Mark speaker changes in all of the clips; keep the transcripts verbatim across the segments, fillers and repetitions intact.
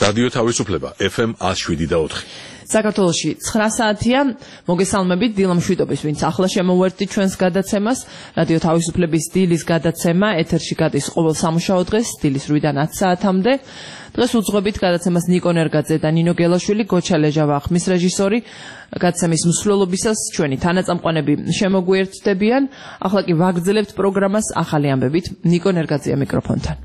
Speaker 1: რადიო თავისუფლება F M one oh seven და four.
Speaker 2: საქართველოში ცხრა საათია. მოგესალმებით დილა მშვიდობის, ვინც ახლა შემოვერთით ჩვენს გადაცემას. რადიო თავისუფლების დილის გადაცემა ეთერში გადის ყოველ სამუშაო დღეს დილის რვიდან ათი საათამდე. დღეს უძღვებით გადაცემას ნიკო ნერგაძე და ნინო გელაშვილი, გოჩა ლეჟავა ხმის რეჟისორი. გადაცემის მსვლელობისას ჩვენი თანაწამყვანები შემოგვიერთდებიან. ახლა კი ვაგრძელებთ პროგრამას ახალი ამბებით. ნიკო ნერგაძეა მიკროფონთან.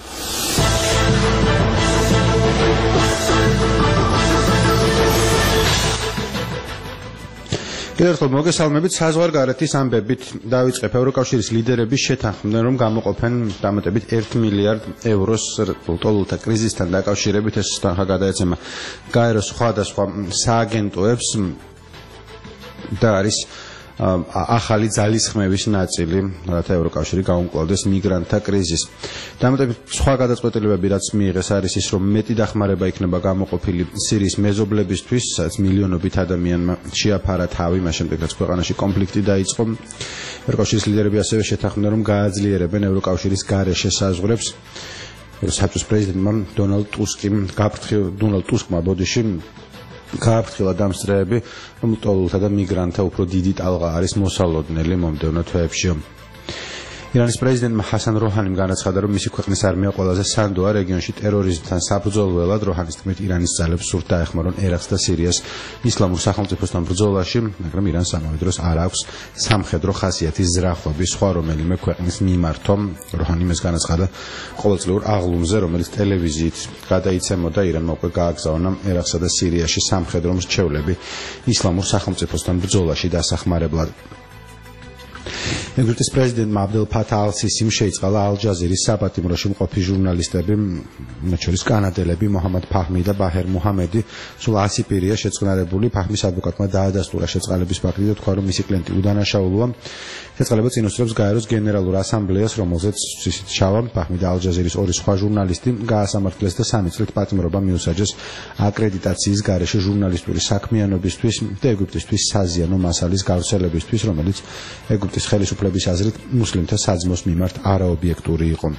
Speaker 3: კიდევ ერთხელ მოგესალმებით. საზღვარგარეთის ამბებით დავიწყებ. ევროკავშირის ლიდერები შეთანხმდნენ, რომ გამოყოფენ დამატებით ერთ მილიარდ ევროს ტოლულთა კრიზისთან დაკავშირებით. ეს თანხა გადაეცემა გაეროს სხვადასხვა სააგენტოებს და არის ახალი ძალისხმევის ნაწილი, რათა ევროკავშირი გაუმკლავდეს მიგრანტთა კრიზისს. დამატებით სხვა გადაწყვეტილებები, რაც მიიღეს, არის ის, რომ მეტი დახმარება იქნება გამოყოფილი სირიის მეზობლებისთვის, სადაც მილიონობით ადამიანმა შეაფარა თავი, მას შემდეგ რაც ქვეყანაში კონფლიქტი დაიწყო. ევროკავშირის ლიდერები ასევე შეთანხმდნენ, რომ გააძლიერებენ ევროკავშირის გარეშე საზღვრებს. საბჭოს პრეზიდენტმა დონალდ ტუსკი გაფრთხილ დონალდ ტუსკმა ბოდიში გააფრთხილა დამსწრეები, რომ ტოლულთა და მიგრანტთა უფრო დიდი ტალღა არის მოსალოდნელი მომდევნო თვეებში. ირანის პრეზიდენტმა ჰასან როჰანიმ განაცხადა, რომ მისი ქვეყნის არმია ყველაზე სანდოა რეგიონში ტერორიზმთან საბრძოლველად. როჰანის თქმით, ირანის ძალებს სურთ დაეხმარონ ერაყს და სირიას ისლამურ სახელმწიფოსთან ბრძოლაში, მაგრამ ირანს ამავე დროს არ აქვს სამხედრო ხასიათის ზრახვები სხვა რომელიმე ქვეყნის მიმართო. როჰანიმ ეს განაცხადა ყოველწლიურ აღლუმზე, რომელიც ტელევიზიით გადაიცემოდა. ირანმა უკვე გააგზავნა ერაყსა და სირიაში სამხედრო მრჩევლები ისლამურ სახელმწიფოსთან ბრძოლაში დასახმარებლად. ეგვიპტის პრეზიდენტმა აბდელ ფათა ალ-სისიმ შეიწყალა ალ-ჯაზირის საპატიმროში მყოფი ჟურნალისტები, მათ შორის კანადელები მოჰამად ფაჰმი და ბაჰერ მუჰამედი. სულ ასი პირია შეწყნარებული. ფაჰმის ადვოკატმა დაადასტურა შეწყალების ფაქტი და თქვა, რომ მისი კლიენტი უდანაშაულოა. შეწყალება წინ უსწრებს გაეროს გენერალურ ასამბლეას, რომელზეც ისიც ჩავა. ფაჰმი და ალ-ჯაზირის ორი სხვა ჟურნალისტი გაასამართლეს და სამი წლით პატიმრობა მიუსაჯეს აკრედიტაციის გარეშე ჟურნალისტური საქმიანობისთვის და ეგვიპტისთვის საზიანო მასალის გავრცელებისთვის, რომელიც ეგვიპტის ხელისუფლების აზრით მუსლიმთა საძმოს მიმართ არაობიექტური იყო.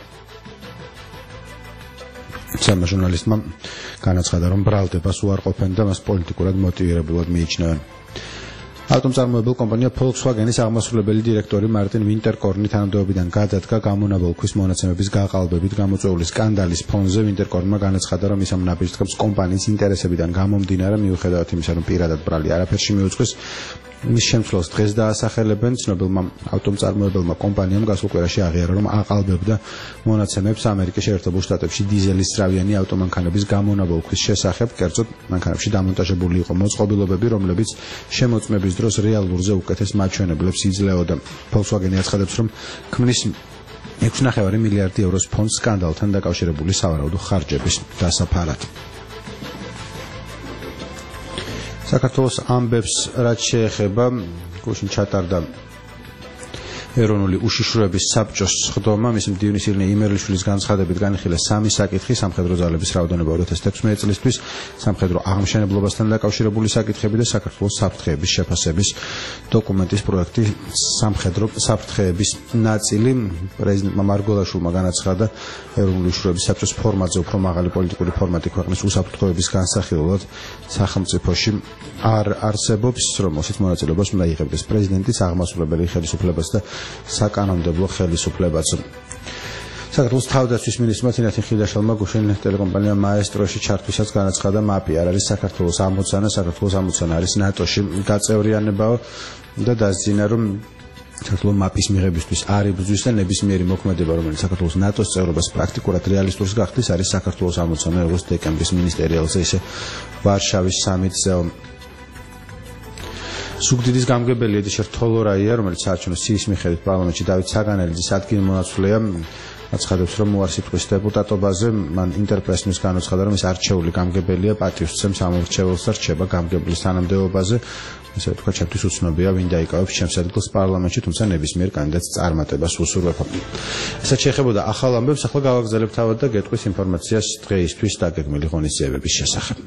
Speaker 3: სამა ჟურნალისტმა განაცხადა, რომ ბრალდებას უარყოფენ და მას პოლიტიკურად მოტივირებულად მიიჩნევენ. ავტომწარმოებელ კომპანია Volkswagen-ის აღმასრულებელი დირექტორი მარტინ ვინტერკორნი თანამდებობიდან გადადგა გამონაბოლქვის მონაცემების გაყალბებით გამოწვეული სკანდალის ფონზე. ვინტერკორნმა განაცხადა, რომ ის ამ ნაბიჯს კომპანიის ინტერესებიდან გამომდინარე, მიუხედავად იმისა, რომ პირადად ბრალი არაფერში მიუძღვის, მის შემცვლელს დღეს დაასახელებენ. ცნობილმა ავტომწარმოებელმა კომპანიამ გასულ კვირაში აღიარა, რომ აყალბებდა მონაცემებს ამერიკის შეერთებულ შტატებში დიზელის სწრავიანი ავტომანქანების გამონაბოლქვის შესახებ. კერძოდ, მანქანებში დამონტაჟებული იყო მოწყობილობები, რომლებიც შემოწმების დროს რეალურზე უკეთეს მაჩვენებლებს იძლეოდა. Volkswagen აცხადებს, რომ ქმნის ექვსი კoma პέντε მილიარდი ევროს ფონდს სკანდალთან დაკავშირებული სავარაუდო ხარჯების დასაფარად. საქართველოს ამბებს რაც შეეხება, გუშინ ჩატარდა ეროვნული უშიშროების საბჭოს სხდომა. მისი მდივნის ირინე იმერლიშვილის განცხადებით განიხილეს სამი საკითხი: სამხედრო ძალების რაოდენობა ორი ათას თექვსმეტ წლისთვის, სამხედრო აღმშენებლობასთან დაკავშირებული საკითხები და საქართველოს საფრთხეების შეფასების დოკუმენტის პროექტი სამხედრო საფრთხეების ნაწილი. პრეზიდენტმა მარგველაშვილმა განაცხადა, ეროვნული უშიშროების საბჭოს ფორმატზე უფრო მაღალი პოლიტიკური ფორმატი ქვეყნის უსაფრთხოების განსახილველად სახელმწიფოში არ არსებობს, რომელშიც მონაწილეობას უნდა იღებდეს პრეზიდენტის, აღმასრულებელი ხელისუფლებას და საკანონმდებლო ხელისუფლებაც. საქართველოს თავდაცვის მინისტრმა თინათინ ხილაშვილმა გუშინ ტელეკომპანია მაესტროში ჩართვისაც განაცხადა, მაპი არ არის საქართველოს ამოცანა, საქართველოს ამოცანა არის ნატოში გაწევრიანება და დასძინა, რომ საქართველოს მაპის მიღებისთვის არ იბრძვის და ნებისმიერი მოქმედება, რომელიც საქართველოს ნატოს წევრობას პრაქტიკულად რეალისტურს გახდის, არის საქართველოს ამოცანა, როგორც დეკემბრის მინისტერიალზე, ისე ვარშავის სამიტზე. სუგდიდის გამგებელი ედიშერ თოლორაია, რომელიც საარჩევნო სიის მიხედვით პარლამენტში დავით საგანელიძის ადგილმონაცვლეა, აცხადებს, რომ უარსიტყვის დეპუტატობაზე მან ინტერპრესს განაცხადა, რომ ის არჩეული გამგებელია, პატივს სცემს ამორჩეველს და რჩება გამგებლის თანამდებობაზე. ესე ვთქვა, ჩემთვის უცნობია, ვინ დაიკავებს ჩემს ადგილს პარლამენტში, თუმცა ნებისმიერ კანდიდატს წარმატებას ვუსურვებ. ესაც შეეხებოდა ახალ ამბებს, ახლა გავაგზავნებ თავად და გეტყვის ინფორმაციას დღეისთვის დაგეგმილი ღონისძიებების შესახებ.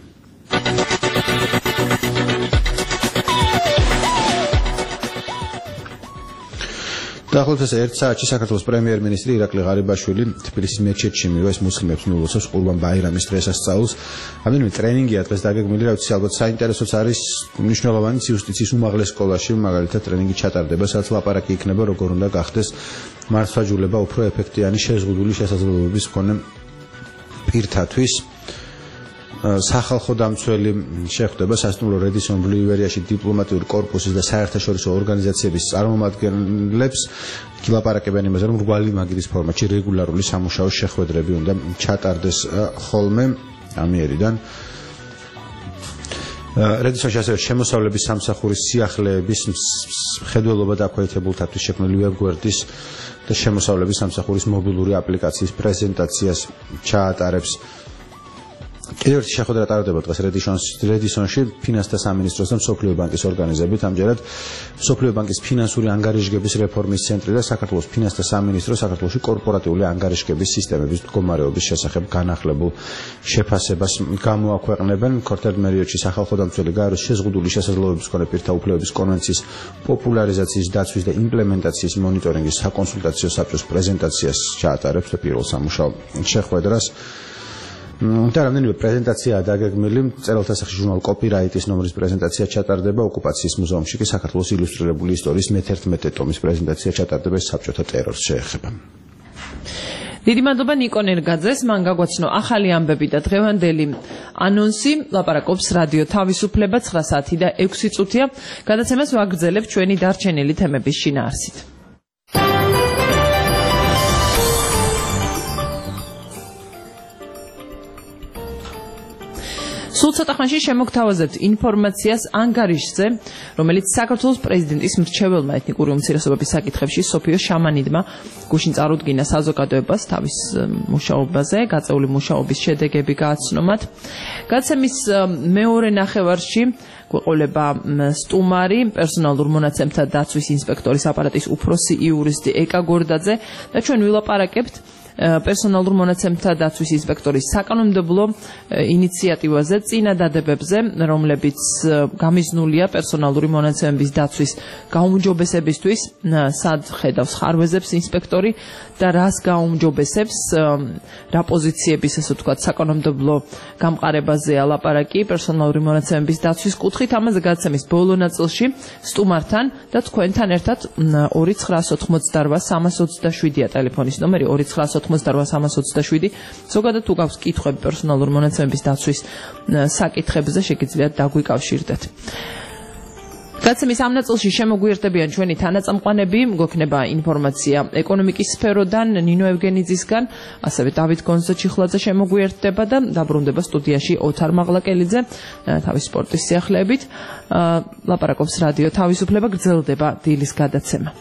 Speaker 3: დაახლოებით ერთ საათში საქართველოს პრემიერ-მინისტრი ირაკლი ღარიბაშვილი თბილისის მეჩეთში მიუეს მუსლიმებს ნულოცავს ყურბან ბაირამის დღესასწაულს. რამდენიმე ტრენინგია დღეს დაგეგმილი, რა ვიცი, ალბათ საინტერესოც არის მნიშვნელოვანი იუსტიციის უმაღლეს სკოლაში, მაგალითად ტრენინგი ჩატარდება, სადაც ლაპარაკი იქნება, როგორ უნდა გახდეს მართლმსაჯულება უფრო ეფექტიანი შეზღუდული შესაძლებლობების მქონე პირთათვის. სახალხო დამცველი შეხვდება სასტუმრო რედისონ ბლუ ივერიაში დიპლომატიური კორპუსის და საერთაშორისო ორგანიზაციების წარმომადგენლებს. ლაპარაკებენ იმაზე, რომ რვალი მაგირის ფორმატში რეგულარული სამუშაო შეხვედრები უნდა ჩატარდეს ხოლმე ამიერიდან. რედისონში ასევე შემოსავლების სამსახურის სიახლეების მხედველობა დაქვეითებულთათვის შექმნილი ვებგვერდის და შემოსავლების სამსახურის მობილური აპლიკაციის პრეზენტაციას ჩაატარებს. კიდევ ერთი შეხვედრა ტარდება დღეს რედისონში ფინანსთა სამინისტროს და მსოფლიო ბანკის ორგანიზებით. ამჯერად მსოფლიო ბანკის ფინანსური ანგარიშგების რეფორმის ცენტრი და საქართველოს ფინანსთა სამინისტრო საქართველოში კორპორატიული ანგარიშგების სისტემების მდგომარეობის შესახებ განახლებულ შეფასებას გამოაქვეყნებენ. ქორთერმერიოდში სახალხო დამცველი გაეროს შეზღუდული შესაძლებლობების მქონე პირთა უფლებების კონვენციის პოპულარიზაციის, დაცვის და იმპლემენტაციის მონიტორინგის საკონსულტაციო საბჭოს პრეზენტაციას ჩაატარებს და პირველ სამუშაო შეხვედრას. და რამდენიმე პრეზენტაციაა დაგეგმილი. წერალთა სახის ჟურნალ კოპირაიტის ნომრის პრეზენტაცია ჩატარდება. ოკუპაციის მუზეუმში კი საქართველოს ილუსტრირებული ისტორიის მეთერთმეტე ტომის პრეზენტაცია ჩატარდება, საბჭოთა ტერორს შეეხება.
Speaker 2: დიდი მადლობა ნიკო ნერგაძეს, მან გაგვაცნო ახალი ამბები და დღევანდელი ანონსი. ლაპარაკობს რადიო თავისუფლება ცხრა საათი და ექვსი წუთია. გადაცემას ვაგრძელებთ ჩვენი დარჩენილი თემების შინაარსით. სულ ცოტა ხანში შემოგთავაზებთ ინფორმაციას ანგარიშზე, რომელიც საქართველოს პრეზიდენტის მრჩეველმა ეთნიკური უმცირესობების საკითხებში სოფიო შამანიდმა გუშინ წარუდგინა საზოგადოებას თავის მუშაობაზე, გაწეული მუშაობის შედეგები გააცნო მათ. გადაცემის მეორე ნახევარში გვეყოლება სტუმარი, პერსონალურ მონაცემთა დაცვის ინსპექტორის აპარატის უფროსი იურისტი ეკა გორდაძე და ჩვენ ვილაპარაკებთ პერსონალურ მონაცემთა დაცვის ინსპექტორის საკანონმდებლო ინიციატივაზე, წინადადებებზე, რომლებიც გამიზნულია პერსონალური მონაცემების დაცვის გაუმჯობესებისთვის, სად ხედავს ხარვეზებს ინსპექტორი და რას გაუმჯობესებს, რა პოზიციების, ასე ვთქვათ, საკანონმდებლო გამყარებაზეა ლაპარაკი პერსონალური მონაცემების დაცვის კუთხით. ამაზე გადაცემის ბოლო ნაწილში სტუმართან და თქვენთან ერთად ორი ცხრაას ოთხმოცდარვა სამას ოცდაშვიდია ტელეფონის ნომერი ორი ცხრაას ოთხმოცდარვა სამას ოცდაშვიდი. ზოგადად თუ გაქვს კითხვები პერსონალურ მონაცემების დაცვის საკითხებზე, შეგიძლიათ დაგვიკავშირდეთ. გადაცემის ამ ნაწილში შემოგვიერთებიან ჩვენი თანაწამყვანები, გვექნება ინფორმაცია ეკონომიკის სფეროდან ნინო ევგენიძისგან, ასევე დავით გონზა-ჩიხლაძე შემოგვიერთდება და დაბრუნდება სტუდიაში ოთარ მაღლაკელიძე თავის სპორტის სიახლეებით. ლაპარაკობს რადიო თავისუფლება, გრძელდება დილის გადაცემა.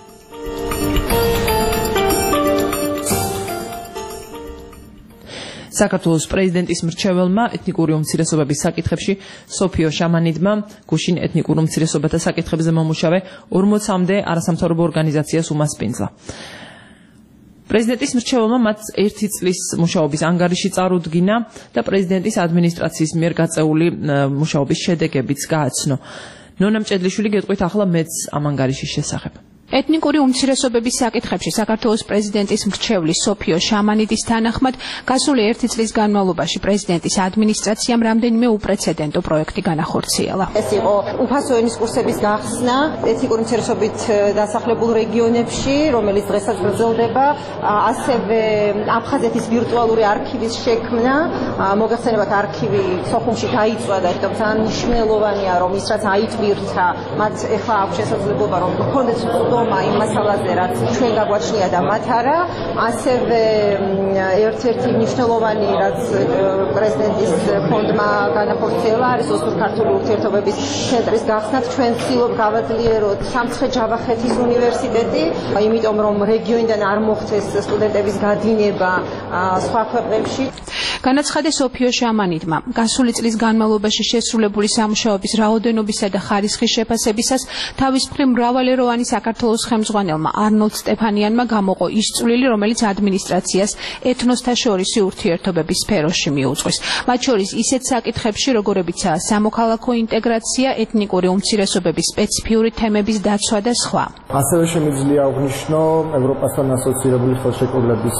Speaker 2: საქართველოს პრეზიდენტის მრჩეველმა ეთნიკური უმცირესობების საკითხებში სოფიო შამანიდმა გუშინ ეთნიკურ უმცირესობათა საკითხებზე მომუშავე ორმოცამდე არასამთავრობო ორგანიზაციას უმასპინძლა. პრეზიდენტის მრჩეველმა მათ ერთი წლის მუშაობის ანგარიში წარუდგინა და პრეზიდენტის ადმინისტრაციის მიერ გაწეული მუშაობის შედეგებიც გააცნო. ნონა მჭედლიშვილი გეტყვით ახლა მეც ამ ანგარიშის შესახებ.
Speaker 4: ეთნიკური უმცირესობების საკითხებში საქართველოს პრეზიდენტის მრჩევლის სოფიო შამანიდის თანახმად გასული ერთი წლის განმავლობაში პრეზიდენტის ადმინისტრაციამ რამდენიმე უპრეცედენტო პროექტი განახორციელა.
Speaker 5: ეს იყო უფასო ენის კურსების გახსნა ეთნიკური უმცირესობებით დასახლებულ რეგიონებში, რომელიც დღესაც გრძელდება, ასევე აფხაზეთის ვირტუალური არქივის შექმნა. მოგეხსენებათ, არქივი სოხუმში დაიწვა და ერთობ ძალიან მნიშვნელოვანია, რომ ის რაც აიტვირთა, მათ ეხლა აქვს შესაძლებლობა რომ ჰქონდეს იმ მასალაზე, რაც ჩვენ გაგვაჩნია და მათ არა. ასევე ერთ-ერთი მნიშვნელოვანი, რაც პრეზიდენტის ფონდმა განახორციელა, არის ოსურ-ქართული ურთიერთობების ცენტრის გახსნა. ჩვენ ვცდილობ გავაძლიეროთ სამცხე-ჯავახეთის უნივერსიტეტი, იმიტომ რომ რეგიონიდან არ მოხდეს სტუდენტების გადინება სხვა ქვეყნებში.
Speaker 4: განაცხადა სოფიო შამანიდმა, გასული წლის განმავლობაში შესრულებული სამუშაოების რაოდენობისა და ხარისხის შეფასებისას თავის მხრივ მრავალეროვანი საქართველოს ხელმძღვანელმა არნოლდ სტეფანიანმა გამოყო ის წვლილი, რომელიც ადმინისტრაციას ეთნოსთა შორისი ურთიერთობების სფეროში მიუძღვის. მათ შორის ისეთ საკითხებში, როგორებიცაა სამოქალაქო ინტეგრაცია, ეთნიკური უმცირესობების სპეციფიური თემების დაცვა და სხვა.
Speaker 6: ასევე შემიძლია აღნიშნო ევროპასთან ასოცირებული ხელშეკრულების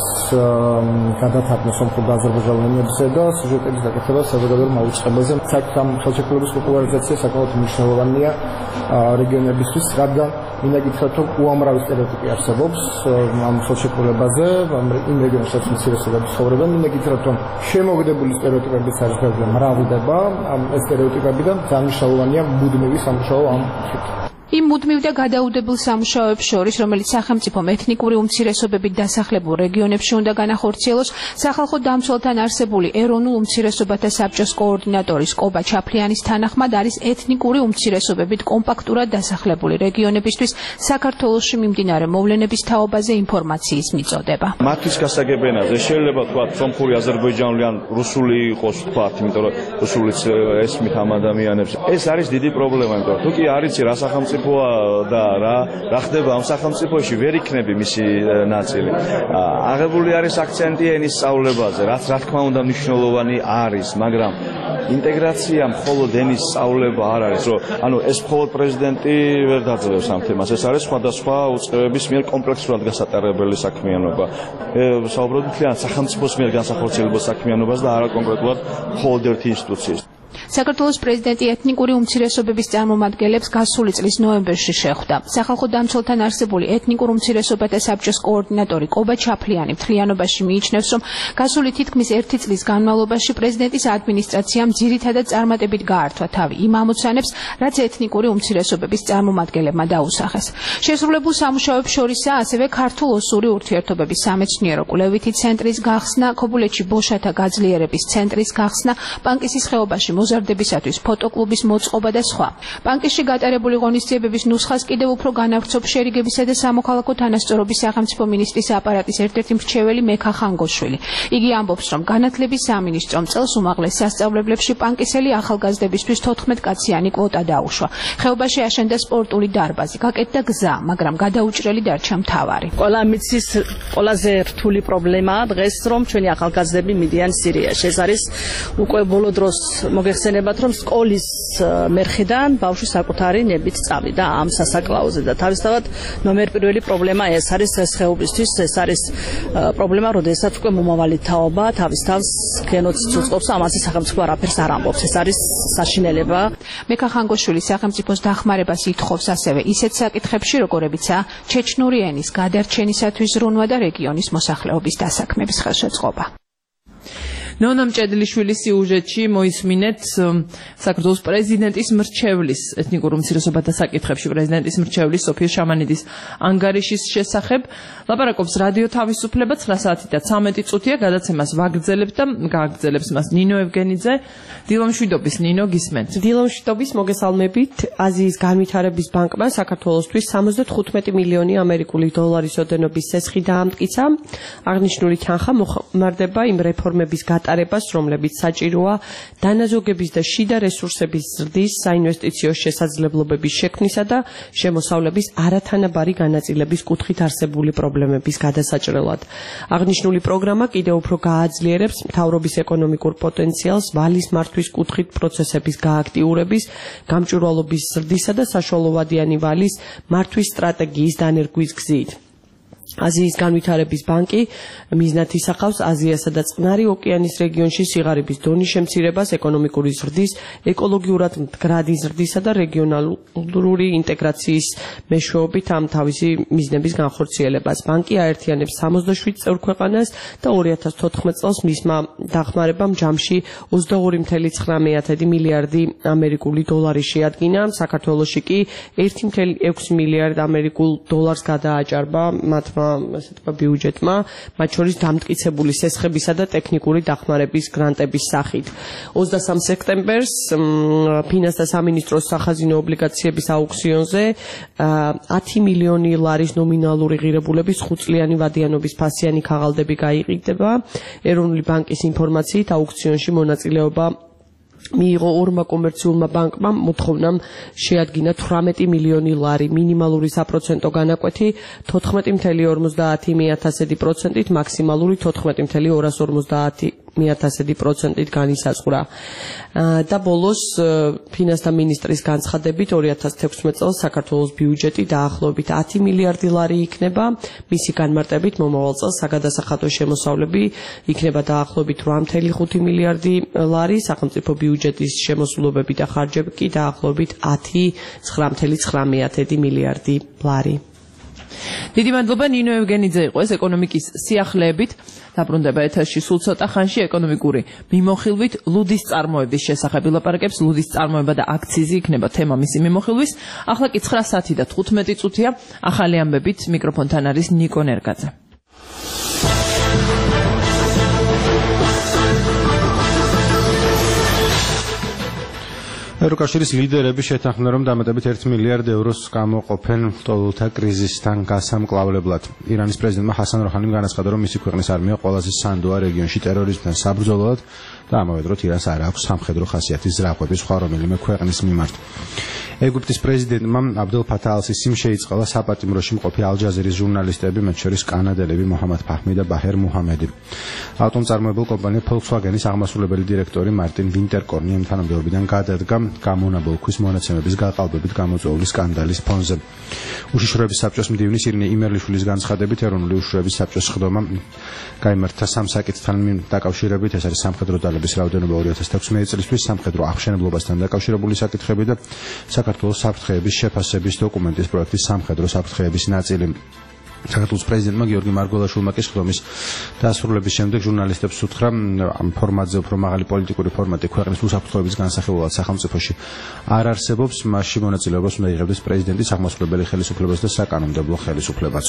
Speaker 6: გადათარგმნა სომხურ და აზერბაიჯანულ ენებზე და სიუჟეტების გაკეთება საზოგადოებრივ მაუწყებელზე. საერთოდ ამ ხელშეკრულების პოპულარიზაცია საკმაოდ მნიშვნელოვანია რეგიონებისთვის, რადგან მინდა გითხრათ, რომ უამრავი სტერეოტიპი არსებობს ამ ხელშეკრულებაზე, იმ რეგიონებსაც უმცირესობების ცხოვრება. მინდა გითხრათ, რომ შემოგდებული სტერეოტიპების საშუალებით მრავლდება ამ სტერეოტიპები და ძალიან მნიშვნელოვანია მუდმივი სამუშაო ამ क्षेत्रში.
Speaker 4: იმ მუდმივ და გადაუდებელ სამუშაოებს შორის, რომელიც სახელმწიფომ ეთნიკური უმცირესობებით დასახლებულ რეგიონებში უნდა განახორციელოს, სახალხო დამცველთან არსებული ეროვნულ უმცირესობათა საბჭოს კოორდინატორის კობა ჩაფლიანის თანახმად არის ეთნიკური უმცირესობებით კომპაქტურად დასახლებული რეგიონებისთვის საქართველოში მიმდინარე მოვლენების თაობაზე ინფორმაციის მიწოდება.
Speaker 7: მათთვის გასაგებენაზე შეიძლება თქვა სომხური, აზერბაიჯანული ან რუსული იყოს თქვა, იმიტომ რომ რუსულიც ესმით ამ ადამიანებს. ეს არის დიდი პრობლემა, იმიტომ რომ თუ კი არ იცი რა სახელმწიფო და რა რა ხდება ამ სახელმწიფოში, ვერ იქნები მისი ნაწილი. აღებული არის აქცენტი ენის სწავლებაზე, რაც რა თქმა უნდა მნიშვნელოვანი არის, მაგრამ ინტეგრაცია მხოლოდ ენის სწავლება არ არის, რომ ანუ ეს მხოლოდ პრეზიდენტი ვერ დაძლევს ამ თემას. ეს არის სხვადასხვა უწყებების მიერ კომპლექსურად გასატარებელი საქმიანობა. საუბრობთ მთლიან სახელმწიფოს მიერ განსახორციელებელ საქმიანობას და არა კონკრეტულად მხოლოდ ერთი ინსტიტუციის.
Speaker 4: საქართველოს პრეზიდენტი ეთნიკური უმცირესობების წარმომადგენლებს გასული წლის ნოემბერში შეხვდა. სახალხო დამცველთან არსებული ეთნიკურ უმცირესობათა საბჭოს კოორდინატორი კობა ჩაფლიანი მთლიანობაში მიიჩნევს, რომ გასული თითქმის ერთი წლის განმავლობაში პრეზიდენტის ადმინისტრაციამ ძირითადად წარმატებით გაართვა თავი იმ ამოცანებს, რაც ეთნიკური უმცირესობების წარმომადგენლებმა დაუსახეს. შესრულებულ სამუშაოებს შორისაა ასევე ქართულ-ოსური ურთიერთობების სამეცნიერო კვლევითი ცენტრის გახსნა, ქობულეთში ბოშათა გაძლიერების ცენტრის გახსნა, პანკისის ხეობაში მოზარდებისათვის ფოტოკლუბის მოწყობა და სხვა. პანკისში გატარებული ღონისძიებების ნუსხას კიდევ უფრო განავრცობ შერიგებისა და სამოქალაქო თანასწორობის სახელმწიფო მინისტრის აპარატის ერთ-ერთი მრჩეველი მექა ხანგოშვილი. იგი ამბობს, რომ განათლების სამინისტრომ წელს უმაღლეს სასწავლებლებში პანკისელი ახალგაზრდებისთვის თოთხმეტ კაციანი კვოტა დაუშვა. ხეობაში აშენდა სპორტული დარბაზი, გაკეთდა გზა, მაგრამ გადაუჭრელი დარჩა მთავარი.
Speaker 8: ყველა მიცის ყველაზე რთული პრობლემაა დღეს, რომ ჩვენი ახალგაზრდები მიდიან სირიაში. ეს არის უკვე ბოლო დროს მოგეხსენებათ, რომ სკოლის მერხიდან ბავშვი საკუთარი ნებით წავიდა ამ სასაკლაოზე და თავისთავად ნომერ პირველი პრობლემა ეს არის დღესდღეობისთვის, ეს არის პრობლემა, როდესაც უკვე მომავალი თაობა თავის თავს გენოციდს უწყობს, ამაზე სახელმწიფო არაფერს არ ამბობს. ეს არის საშინელება.
Speaker 4: მექა ხანგოშვილი სახელმწიფოს დახმარებას ითხოვს ასევე ისეთ საკითხებში, როგორებიცაა ჩეჩნური ენის გადარჩენისათვის ზრუნვა და რეგიონის მოსახლეობის დასაქმების ხელშეწყობა.
Speaker 2: ნონა მჭედლიშვილის სიუჟეტში მოისმინეთ საქართველოს პრეზიდენტის მრჩევლის ეთნიკურ უმცირესობათა საკითხებში პრეზიდენტის მრჩევლის სოფიო შამანიდის ანგარიშის შესახებ. ლაპარაკობს რადიო თავისუფლება ცხრა საათი და ცამეტი წუთია. გადაცემას ვაგრძელებთ და გააგრძელებს მას ნინო ევგენიძე. დილომშვიდობის ნინო, გისმენთ.
Speaker 9: დილომშვიდობის, მოგესალმებით. აზიის განვითარების ბანკმა საქართველოსთვის სამოცდათხუთმეტი მილიონი ამერიკული დოლარის ოდენობის სესხი დაამტკიცა. აღნიშნული თანხა მოხმარდება იმ რეფორმების გატარებას, რომლებიც საჭიროა დანაზოგების და შიდა რესურსების ზრდის, საინვესტიციო შესაძლებლობების შექმნისა და შემოსავლების არათანაბარი განაწილების კუთხით არსებული პრობლემების გადასაჭრელად. აღნიშნული პროგრამა კიდევ უფრო გააძლიერებს მთავრობის ეკონომიკურ პოტენციალს ვალის მართვის კუთხით პროცესების გააქტიურების, გამჭვირვალობის ზრდისა და საშუალოვადიანი ვალის მართვის სტრატეგიის დანერგვის გზით. აზიის განვითარების ბანკი მიზნად ისახავს აზიასა და წყნარი ოკეანის რეგიონში სიღარიბის დონის შემცირებას, ეკონომიკური ზრდის, ეკოლოგიურად მდგრადი ზრდისა და რეგიონალური ინტეგრაციის მეშვეობით ამ თავისი მიზნების განხორციელებას. ბანკი აერთიანებს სამოცდაშვიდ წევრ ქვეყანას და ორი ათას თოთხმეტ წელს მისმა დახმარებამ ჯამში ოცდაორი მცდარი ცხრა მილიარდი ამერიკული დოლარი შეადგინა. საქართველოში კი ერთი მცდარი ექვსი მილიარდ ამერიკულ დოლარს გადააჭარბა მათ მართლმა, ასე თქვა, ბიუჯეტმა, მათ შორის დამტკიცებული სესხებისა და ტექნიკური დახმარების გრანტების სახით. ოცდასამ სექტემბერს ფინანსთა სამინისტროს სახაზინო ობლიგაციების აუქციონზე ათი მილიონი ლარის ნომინალური ღირებულების ხუთწლიანი ვადიანობის ფასიანი ქაღალდები გაიყიდება. ეროვნული ბანკის ინფორმაციით აუქციონში მონაწილეობა მიიღო ორმა კომერციულმა ბანკმა, მოთხოვნამ შეადგინა თვრამეტი მილიონი ლარი, მინიმალური საპროცენტო განაკვეთი თოთხმეტი მცდარი ათასი პროცენტით, მაქსიმალური თოთხმეტი მცდარი ორასი ორმოცდაათი ათასი პროცენტით განისაზღვრა. და ბოლოს ფინანსთა მინისტრის განცხადებით ორი ათას თექვსმეტ წელს საქართველოს ბიუჯეტი დაახლოებით ათი მილიარდი ლარი იქნება, მისი განმარტებით მომავალ წელს საგადასახადო შემოსავლები იქნება დაახლოებით რვა წუთი ხუთი მილიარდი ლარი, სახელმწიფო ბიუჯეტის შემოსულობები და ხარჯები კი დაახლოებით ათი ცხრა ცხრა მილიარდი ლარი.
Speaker 2: დიდი მადლობა. ნინო ევგენიძე იყო ეს ეკონომიკის სიახლეებით. დაბრუნდება ეთერში სულ ცოტა ხანში ეკონომიკური მიმოხილვით ლუდის წარმოების შესახებ ვილაპარაკებს. ლუდის წარმოება და აქციზი იქნება თემა მისი მიმოხილვის. ახლა კი ცხრა საათი და თხუთმეტი წუთია. ახალი ამბებით მიკროფონთან არის ნიკო ნერგაძე.
Speaker 3: ევროკავშირის ლიდერები შეთანხმდნენ, რომ დამატებით ერთი მილიარდი ევროს გამოყოფენ ლტოლვილთა კრიზისთან გასამკლავლებლად. ირანის პრეზიდენტმა ჰასან როჰანიმ განაცხადა, რომ მისი ქვეყნის არმია ყველაზე სანდოა რეგიონში ტერორიზმთან საბრძოლოდ და ამავე დროს ირანს არ აქვს სამხედრო ხასიათის ზრახვები სხვა რომელიმე ქვეყნის მიმართ. ეგვიპტის პრეზიდენტმა აბდელ ფათა ალ-სისიმ შეიწყალა საპატიმროში მყოფი ალ-ჯაზირის ჟურნალისტები, მათ შორის კანადელები მოჰამად ფაჰმი და ბაჰერ მუჰამედი. ავტომწარმოებელ კომპანია Volkswagen-ის აღმასრულებელი დირექტორი მარტინ ვინტერკორნი ამ თანამდებობიდან გადადგა გამონაბოლქვის მონაცემების გაყალბებით გამოწვეული სკანდალის ფონზე. უშიშროების საბჭოს მდივნის ირინე იმერლიშვილის განცხადებით, ეროვნული უშიშროების საბჭოს სხდომა გაიმართა სამ საკითხთან დაკავშირებით, ეს არის სამხედრო ძალების რაოდენობა ორი ათას თექვსმეტი წლისთვის, სამხედრო აღშენებლობასთან დაკავშირებული საკითხები და საქართველოს საფრთხეების შეფასების დოკუმენტის პროექტის სამხედრო საფრთხეების ნაწილი. საქართველოს პრეზიდენტმა გიორგი მარგველაშვილმა კი სხდომის დასრულების შემდეგ ჟურნალისტებს უთხრა, ამ ფორმატზე უფრო მაღალი პოლიტიკური ფორმატი ქვეყნის უსაფრთხოების განსახილველად სახელმწიფოში არ არსებობს, მასში მონაწილეობას უნდა იღებდეს პრეზიდენტის აღმასრულებელი ხელისუფლებაც და საკანონმდებლო ხელისუფლებაც.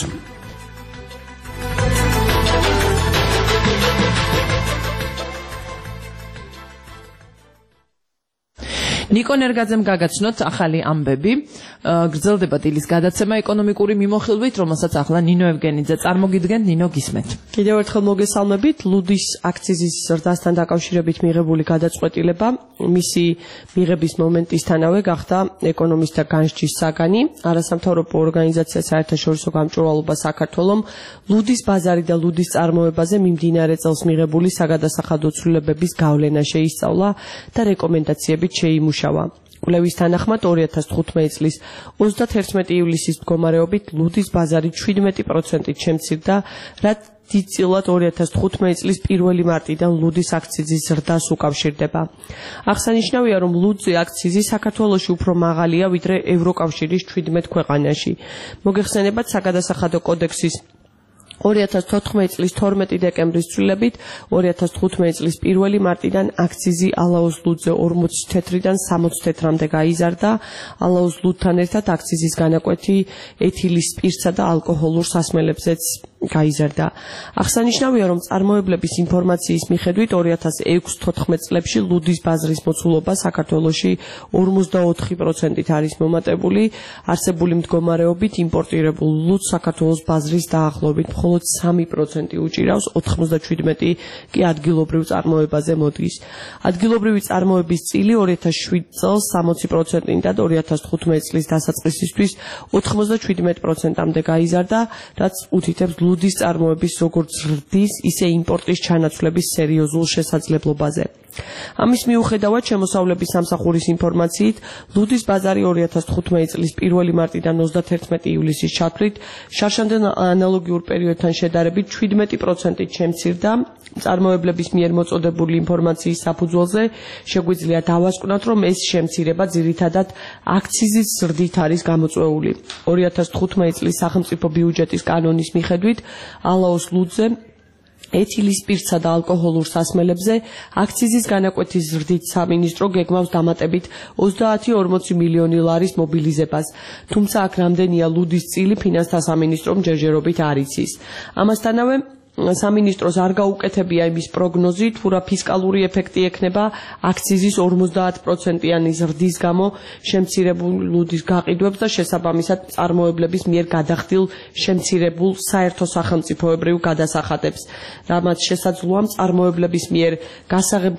Speaker 2: ნიკო ნერგაძემ გაგაცნოთ ახალი ამბები. გრძელდება დილის გადაცემა ეკონომიკური მიმოხილვით, რომელსაც ახლა ნინო ევგენიძე წარმოგიდგენთ. ნინო, გისმენთ.
Speaker 9: კიდევ ერთხელ მოგესალმებით. ლუდის აქციზის ზრდასთან დაკავშირებით მიღებული გადაწყვეტილება მისი მიღების მომენტისთანავე გახდა ეკონომისტთა განსჯის საგანი. არასამთავრობო ორგანიზაცია საერთაშორისო გამჭვირვალობა საქართველომ ლუდის ბაზარი და ლუდის წარმოებაზე მიმდინარე წელს მიღებული საგადასახადო ცვლილებების გავლენა შეისწავლა და რეკომენდაციებით შეიმუშავა. კვლევის თანახმად ორი ათას თხუთმეტი წლის ოცდათერთმეტი ივლისის მდგომარეობით ლუდის ბაზარი შვიდმეტი პროცენტით შემცირდა, რაც დიდწილად ორი ათას თხუთმეტი წლის პირველი მარტიდან ლუდის აქციზის ზრდას უკავშირდება. აღსანიშნავია, რომ ლუდზე აქციზი საქართველოში უფრო მაღალია ვიდრე ევროკავშირის შვიდმეტ ქვეყანაში. მოგეხსენებათ საგადასახადო კოდექსის ორი ათას თოთხმეტი წლის თორმეტი დეკემბრის ცვლილებით ორი ათას თხუთმეტი წლის პირველი მარტიდან აქციზი ალაუს ლუდზე ორმოცი თეთრიდან სამოცი თეთრამდე გაიზარდა. ალაუს ლუდთან ერთად აქციზის განაკვეთი ეთილის სპირტსა და ალკოჰოლურ სასმელებზეც გაიზარდა. აღსანიშნავია, რომ წარმოებლების ინფორმაციის მიხედვით ორი ათას ექვსი თოთხმეტი წლებში ლუდის ბაზრის მოცულობა საქართველოში ორმოცდაოთხი პროცენტით არის მომატებული. არსებული მდგომარეობით იმპორტირებულ ლუდს საქართველოს ბაზრის დაახლოებით მხოლოდ სამი პროცენტი უჭირავს, ოთხმოცდაშვიდმეტი კი ადგილობრივ წარმოებაზე მოდის. ადგილობრივი წარმოების წილი ორი ათას შვიდ წელს სამოცი პროცენტიდან ორი ათას თხუთმეტი წლის დასაწყისისთვის ოთხმოცდაშვიდმეტი პროცენტამდე გაიზარდა, რაც უთითებს ლუდის წარმოების როგორც ზრდის, ისე იმპორტის ჩანაცვლების სერიოზულ შესაძლებლობაზე. ამის მიუხედავად შემოსავლების სამსახურის ინფორმაციით ლუდის ბაზარი ორი ათას თხუთმეტი წლის პირველი მარტიდან ოცდათერთმეტი ივლისის ჩათვლით შარშანდელ ანალოგიურ პერიოდთან შედარებით შვიდმეტი პროცენტით შემცირდა. წარმოებლების მიერ მოწოდებული ინფორმაციის საფუძველზე შეგვიძლია დავასკვნათ, რომ ეს შემცირება ძირითადად აქციზის ზრდით არის გამოწვეული. ორი ათას თხუთმეტი წლის სახელმწიფო ბიუჯეტის კანონის მიხედვით ალაუს ლუდზე ეთილის სპირტსა და ალკოჰოლურ სასმელებზე აქციზის განაკვეთის ზრდით სამინისტრო გეგმავს დამატებით ოცდაათი ორმოცი მილიონი ლარის მობილიზებას, თუმცა აქ რამდენია ლუდის წილი ფინანსთა სამინისტრომ ჯერჯერობით არ იცის. ამასთანავე სამინისტროს არ გაუკეთებია იმის პროგნოზი, თუ რა ფისკალური ეფექტი ექნება აქციზის ორმოცდაათ პროცენტიანი ზრდის გამო შემცირებულ ლუდის გაყიდვებს და შესაბამისად წარმოებლების მიერ გადახდილ შემცირებულ საერთო სახელმწიფოებრივ გადასახადებს, რამაც შესაძლოა წარმოებლების მიერ გასაღებ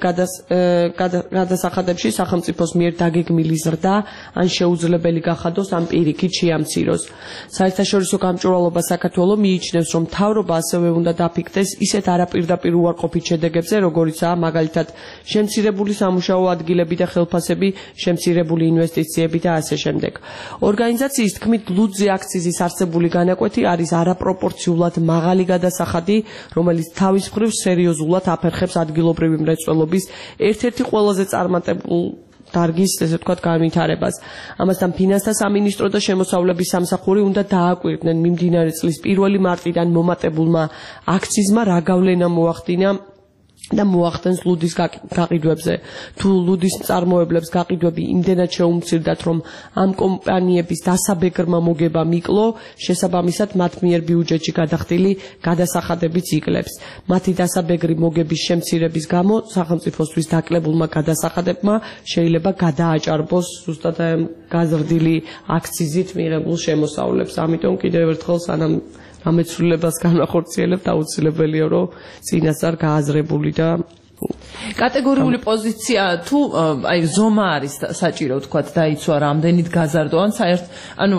Speaker 9: გადასახადებში სახელმწიფოს მიერ დაგეგმილი ზრდა ან შეუძლებელი გახადოს ან პირიქით შეამციროს. საერთაშორისო გამჭვირვალობა საქართველოს მიიჩნევს, რომ მთავრობა ასევე უნდა დაფიქრდეს ისეთ არაპირდაპირ უარყოფით შედეგებზე, როგორიცაა მაგალითად შემცირებული სამუშაო ადგილები და ხელფასები, შემცირებული ინვესტიციები და ასე შემდეგ. ორგანიზაციის თქმით, ლუდზე აქციზის არსებული განაკვეთი არის არაპროპორციულად მაღალი გადასახადი, რომელიც თავის მხრივ სერიოზულად აფერხებს ადგილობრივი მრეწველობის ერთ-ერთი ყველაზე წარმატებულ დარგის, ესე ვთქვათ, განვითარებას. ამასთან ფინანსთა სამინისტრო და შემოსავლების სამსახური უნდა დააკვირდნენ მიმდინარე წლის პირველი მარტიდან მომატებულმა აქციზმა რა გავლენა მოახდინა და მოახდენს ლუდის გაყიდვებზე. თუ ლუდის წარმოებლებს გაყიდვები იმდენად შეუმცირდათ, რომ ამ კომპანიების დასაბეგრმა მოგება მიკლო, შესაბამისად მათ მიერ ბიუჯეტში გადახდილი გადასახადებიც იკლებს. მათი დასაბეგრი მოგების შემცირების გამო სახელმწიფოსთვის დაკლებულმა გადასახადებმა შეიძლება გადააჭარბოს ზუსტად გაზრდილი აქციზით მიღებულ შემოსავლებს. ამიტომ კიდევ ერთხელ სანამ ამეცვლელებას განახორციელებთ, აუცილებელია, რომ წინასწარ გააზრებული და
Speaker 2: კატეგორიული პოზიცია თუ აი ზომა არის საჭირო ვთქვათ დაიცვა რამდენით გაზარდო ან საერთ ანუ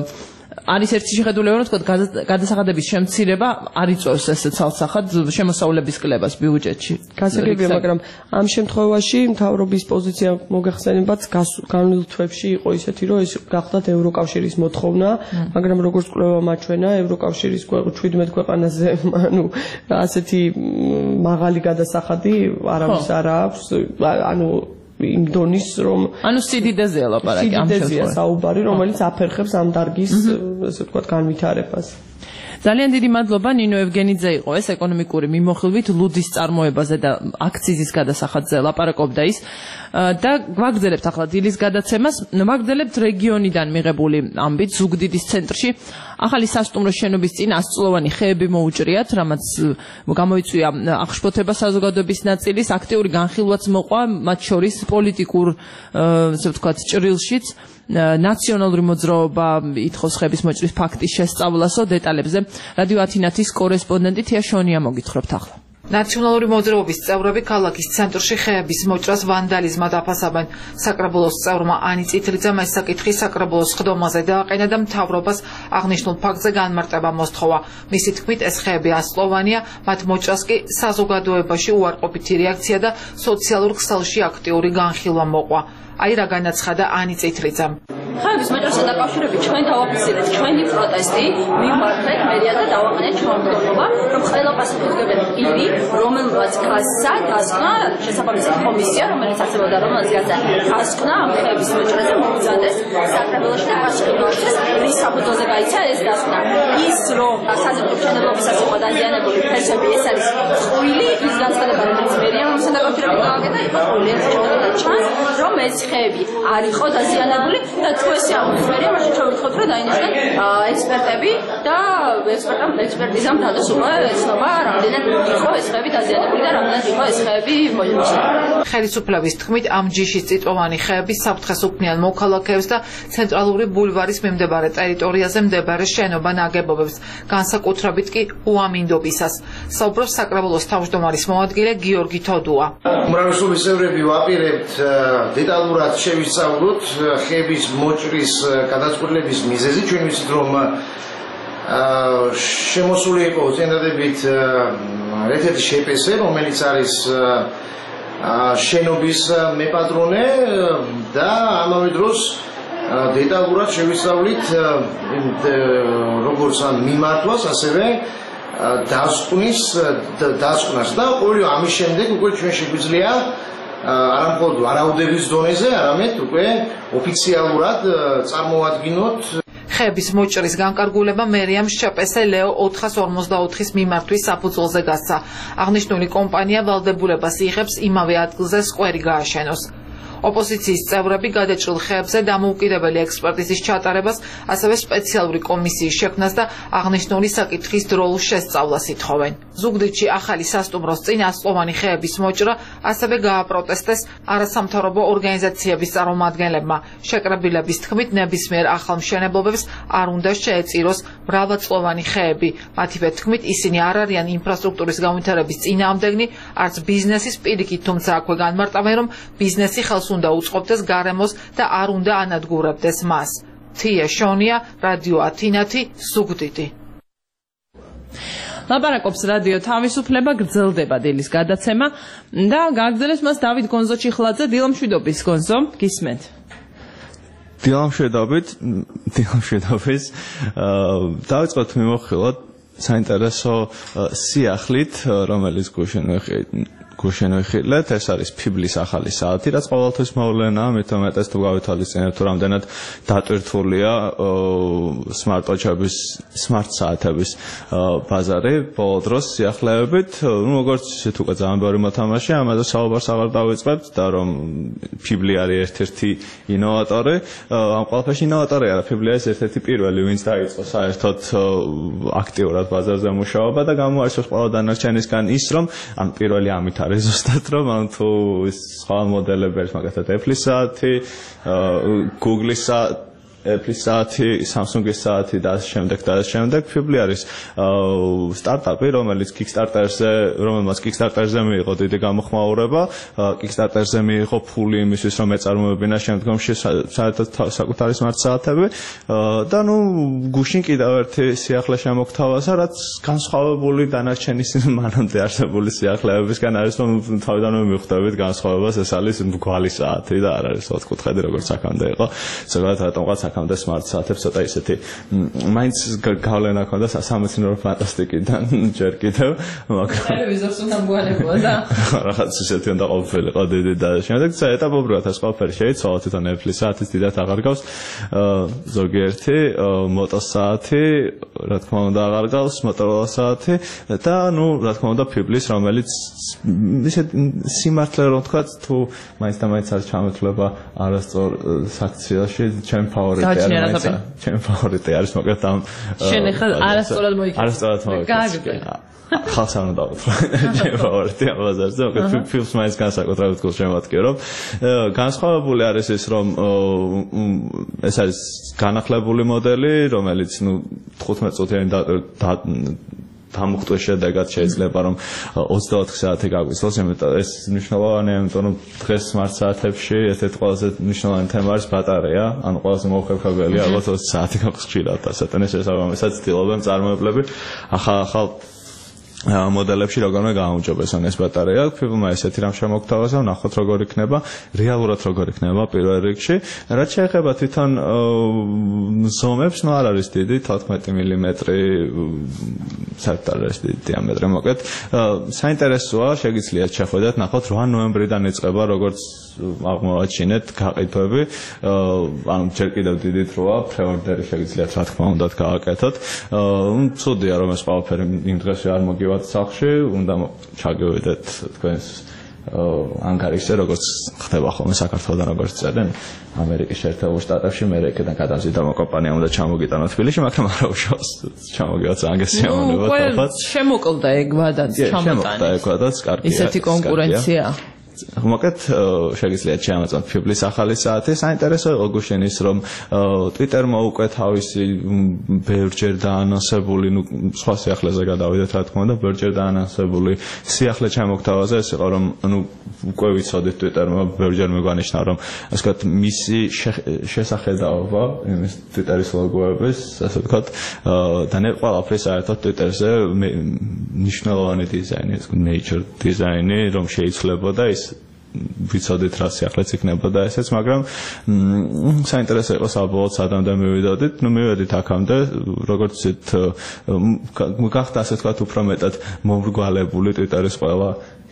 Speaker 2: არის ერთი შეხედულება რომ ვთქვათ გადასახადების შემცირება არ იწვევს ესე ცალსახად შემოსავლების კლებას ბიუჯეტში.
Speaker 9: გასაგებია, მაგრამ ამ შემთხვევაში მთავრობის პოზიცია მოგეხსენებათ განვლილ თვეებში იყო ისეთი, რომ ეს გახდათ ევროკავშირის მოთხოვნა, მაგრამ როგორც კვლევა მაჩვენა, ევროკავშირის შვიდმეტ ქვეყანაზე ანუ ასეთი მაღალი გადასახადი არავის არ აქვს, ანუ იმ დონის რომ
Speaker 2: ანუ სიდიდეზეა ლაპარაკი ამ შემთხვევაში
Speaker 9: საუბარი, რომელიც აფერხებს ამ დარგის ესე ვთქვათ განვითარებას.
Speaker 2: ძალიან დიდი მადლობა ნინო ევგენიძე იყო ეს ეკონომიკური მიმოხილვით ლუდის წარმოებაზე და აქციზის გადასახადზე ლაპარაკობდა ის და გვაგრძელებთ ახლა დილის გადაცემას ვაგრძელებთ რეგიონიდან მიღებული ამბით ზუგდიდის ცენტრში ახალი სასტუმრო შენობის წინ ასწლოვანი ხეები მოუჭრიათ, რამაც გამოიწვია აღშფოთება საზოგადოების ნაწილის, აქტიური განხილვაც მოყვა მათ შორის პოლიტიკურ ასე ვთქვათ ჭრილშიც. ნაციონალური მოძრაობა ითხოვს ხეების მოჭრის ფაქტის შესწავლასო. დეტალებზე რადიო ათინათის კორესპონდენტი თია შონია მოგითხრობთ ახლა.
Speaker 10: ნაციონალური მოძრაობის წევრები ქალაქის ცენტრში ხეების მოჭრას ვანდალიზმად აფასებენ. საკრებულოს წევრმა ანი წითლიძემ ეს საკითხი საკრებულოს ხდომაზე დააყენა და მთავრობას აღნიშნულ ფაქტზე განმარტება მოსთხოვა. მისი თქმით, ეს ხეები ასწლოვანია, მათ მოჭრას კი საზოგადოებაში უარყოფითი რეაქცია და სოციალურ ქსელში აქტიური განხილვა მოყვა. აი რა განაცხადა ანი წითლიძემ.
Speaker 11: ხეების მოჭრასთან დაკავშირებით ჩვენ დავაფიქსირეთ ჩვენი პროტესტი, მიმართეთ მერია და დავაყენეთ ჩვენ მდგომობა, რომ ყველა პასუხისმგებელი პირი, რომელმაც გასცა, დასკვნა შესაბამისი კომისია, რომელიც არსებობდა, რომელმაც გასცა, დასკვნა ამ ხეების მოჭრაზე მოუწოდეს საკრებულოში და პასუხი მოუწეს, რის საფუძველზე გაიცა ეს დასკვნა. ის რომ საზოგადოების მშენებლობისას იყო დაზიანებული ფესები, ეს არის ხუილი, ის განცხადება, რომელიც მერია მომსან დაკავშირებით გააკეთა, იყო ხუილი, ეს შეიძლება ჩანს, რომ ეს ხეები არ იყო დაზიანებული და თუ ესე აღმოჩნდა, მაშინ შევიხოთ, რომ დაინიშნოთ ექსპერტები და ექსპერტამ ექსპერტიზამ დადოს უკვე ეცნობა, რამდენად იყო ეს ხეები დაზიანებული და რამდენად იყო ეს ხეები მოიხსნა.
Speaker 10: ხელისუფლების თქმით, ამ ჯიშის წიწვოვანი ხეები საფრთხეს უქმნიან მოქალაქეებს და ცენტრალური ბულვარის მიმდებარე ტერიტორიაზე მდებარე შენობა ნაგებობებს, განსაკუთრებით კი უამინდობისას. საუბრობს საკრებულოს თავმჯდომარის მოადგილე გიორგი თოდუა.
Speaker 12: უმრავლესობის წევრები ვაპირებთ დეტალურად შევისწავლოთ ხეების მოჭრის გადაწყვეტილების მიზეზი. ჩვენ ვიცით, რომ შემოსული იყო წინადადებით ერთ-ერთი შეპესე, რომელიც არის შენობის მეპატრონე და ამავე დროს დეტალურად შევისწავლით როგორც ამ მიმართვას, ასევე დასკვნის დასკვნას და ყოველი ამის შემდეგ უკვე ჩვენ შეგვიძლია არამხოლოდ ვარაუდების დონეზე, არამედ უკვე ოფიციალურად წარმოვადგინოთ.
Speaker 10: ხეების მოჭრის განკარგულება მერიამ შპს ლეო ოთხას ორმოცდაოთხის მიმართვის საფუძველზე გასცა. აღნიშნული კომპანია ვალდებულებას იღებს იმავე ადგილზე სკვერი გააშენოს. ოპოზიციის წევრები გადაჭრილ ხეებზე დამოუკიდებელი ექსპერტიზის ჩატარებას, ასევე სპეციალური კომისიის შექმნას და აღნიშნული საკითხის დროულ შესწავლას ითხოვენ. ზუგდიდში ახალი სასტუმროს წინ ასწლოვანი ხეების მოჭრა ასევე გააპროტესტეს არასამთავრობო ორგანიზაციების წარმომადგენლებმა. შეკრებილების თქმით, ნებისმიერ ახალ მშენებლობებს არ უნდა შეეწიროს მრავალწლოვანი ხეები. მათივე თქმით, ისინი არ არიან ინფრასტრუქტურის განვითარების წინააღმდეგნი, არც ბიზნესის პირიქით, თუმცა აქვე განმარტავენ, რომ ბიზნესი ხელს უნდა უწყობდეს გარემოს და არ უნდა ანადგურებდეს მას. თია შონია, რადიო ათინათი, ზუგდიდი.
Speaker 2: ლაპარაკობს რადიო თავისუფლება, გრძელდება დილის გადაცემა და გაგრძელებს მას დავით გონზო-ჩიხლაძე. დილამშვიდობის გონზო, გისმენთ.
Speaker 13: დილამშვიდობით, დილამშვიდობის. დავიწყოთ მიმოხილოთ საინტერესო სიახლით, რომელიც გუშინვიხილეთ, ეს არის ფიბლის ახალი საათი, რაც ყოველთვის მოვლენაა, მით უმეტეს თუ გავითვალისწინებთ, თუ რამდენად დატვირთულია სმარტვაჩების, სმარტ საათების ბაზარი ბოლო დროს სიახლეებით. ნუ როგორც ისეთ უკვე ძალიან ბევრი მოთამაშე, ამაზე საუბარს აღარ დავიწყებთ და რომ ფიბლი არის ერთ-ერთი ინოვატორი, ამ ყველაფერში ინოვატორი არა, ფიბლი არის ერთ-ერთი პირველი, ვინც დაიწყო საერთოდ აქტიურად ბაზარზე მუშაობა და გამოარჩევს ყველა დანარჩენისგან ის, რომ ამ პირველი ამით არის ზუსტად რომ ან თუ სხვა მოდელები არის მაგათად Apple-ის საათი, Google-ის საათი, Apple-ის საათი, Samsung-ის საათი და ასე შემდეგ და ასე შემდეგ. ფიბლი არის სტარტაპი, რომელიც Kickstarter-ზე, რომელმაც Kickstarter-ზე მიიღო დიდი გამოხმაურება, Kickstarter-ზე მიიღო ფული იმისთვის, რომ ეწარმოებინა შემდგომში საერთოდ საკუთარი smart საათები და ნუ გუშინ კიდევ ერთი სიახლე შემოგთავაზა, რაც განსხვავებული დანარჩენის მანამდე არსებული სიახლეებისგან არის, რომ თავიდანვე მიხვდებით განსხვავებას, ეს არის მრგვალი საათი და არ არის ოთხკუთხედი, როგორც აქამდე იყო. ზოგადად რატომღაც აქამდე smart საათებს ცოტა ისეთი მაინც გავლენა ჰქონდა სამეცნიერო ფანტასტიკიდან ჯერ კიდევ, მაგრამ
Speaker 2: ტელევიზორს უნდა მგვანებოა და
Speaker 13: რაღაც ისეთი უნდა ყოფილიყო დიდი და შემდეგ ეტაპობრივად ეს ყველაფერი შეიცვალა, თვითონ Apple-ის საათიც დიდად აღარ გავს, ზოგიერთი Moto საათი, რა თქმა უნდა აღარ გავს, Motorola საათი და ნუ რა თქმა უნდა Fiblis, რომელიც ისეთ სიმართლე რომ თქვა, თუ მაინც და მაინც არის ჩამოთვლება არასწორ საქციელში, ჩემ ფავორიტი არის, ჩემ ფავორიტი არის მოკლედ ამ
Speaker 2: შენ ახლა არასწორად მოიქცე.
Speaker 13: არასწორად მოიქცე. ხალხს არ უნდა უთხრა, ჩემ ფავორიტი ამ ბაზარზე, მოკლედ ფილმს მაინც განსაკუთრებით გულს შემატკირო, რომ განსხვავებული არის ის, რომ ეს არის განახლებული მოდელი, რომელიც ნუ თხუთმეტ წუთიანი დამუხტვის შედეგად შეიძლება რომ ოცდაოთხ საათი გაგვიცვალოს, იმიტომ ეს მნიშვნელოვანია, იმიტომ რომ დღეს smart საათებში ერთ-ერთი ყველაზე მნიშვნელოვანი თემა არის ბატარეა, ანუ ყველაზე მოუხერხებელი ალბათ ოცი საათი გაქვს ხშირად და სატენეს შესაბამისად ცდილობენ მწარმოებლები ახალ-ახალ მოდელებში როგორ უნდა გამოუჯობესონ ეს ბატარეა. ფიბლმა ესეთი რამ შემოგთავაზა, ნახოთ როგორ იქნება, რეალურად როგორ იქნება პირველ რიგში. რაც შეეხება თვითონ ზომებს, ნუ არ არის დიდი, თოთხმეტი მილიმეტრი საერთოდ არ არის დიდი დიამეტრი, მოკლედ. საინტერესოა, შეგიძლიათ შეხვედრათ, ნახოთ რვა ნოემბრიდან იწყება, როგორც აღმოვაჩინეთ გაყიდვები, ანუ ჯერ კიდევ დიდი დროა, პრეორდერი შეგიძლიათ რა თქმა უნდა გააკეთოთ. ცუდია რომ ეს ყველაფერი იმ დღესვე არ მოგივათ სახლში, უნდა ჩაგევიდეთ თქვენს ანგარიშზე, როგორც ხდება ხოლმე საქართველოსთან, როგორც წერენ ამერიკის შეერთებულ შტატებში, მე იქიდან გადამზიდა კომპანია უნდა ჩამოგიტანო თბილისში, მაგრამ არა უშავს ჩამოგივათ ანგესიამონება თალხაც.
Speaker 2: შემოკლდა ეგ ვადაც ჩამოტანით.
Speaker 13: შემოკლდა ეგ ვადაც, კარგია.
Speaker 2: ისეთი კონკურენცია.
Speaker 13: მოკლედ შეგიძლიათ ჩამოწმოთ ფიბლის ახალი საათი. საინტერესო იყო გუშინ ის, რომ Twitter-მა უკვე თავისი ბევრჯერ დაანონსებული, ნუ სხვა სიახლეზე გადავიდეთ, რა თქმა უნდა, ბევრჯერ დაანონსებული სიახლე ჩამოგთავაზა, ეს იყო, რომ ნუ უკვე ვიცოდით Twitter-მა ბევრჯერ მეგვანიშნა, რომ ასე ვთქვათ, მისი შესახედაობა, იმის Twitter-ის ლოგოების, ასე ვთქვათ, და ნე ყველაფერი საერთოდ Twitter-ზე მნიშვნელოვანი დიზაინი, nature დიზაინი, რომ შეიცვლებოდა ის ვიცოდით რა სიახლეც იქნებოდა ესეც, მაგრამ საინტერესო იყო საბოლოოდ სადამდე მივიდოდით, ნუ მივედით აქამდე, როგორც ისეთ გახდა ასე ვთქვათ უფრო მეტად მომრგვალებული Twitter-ის ყველა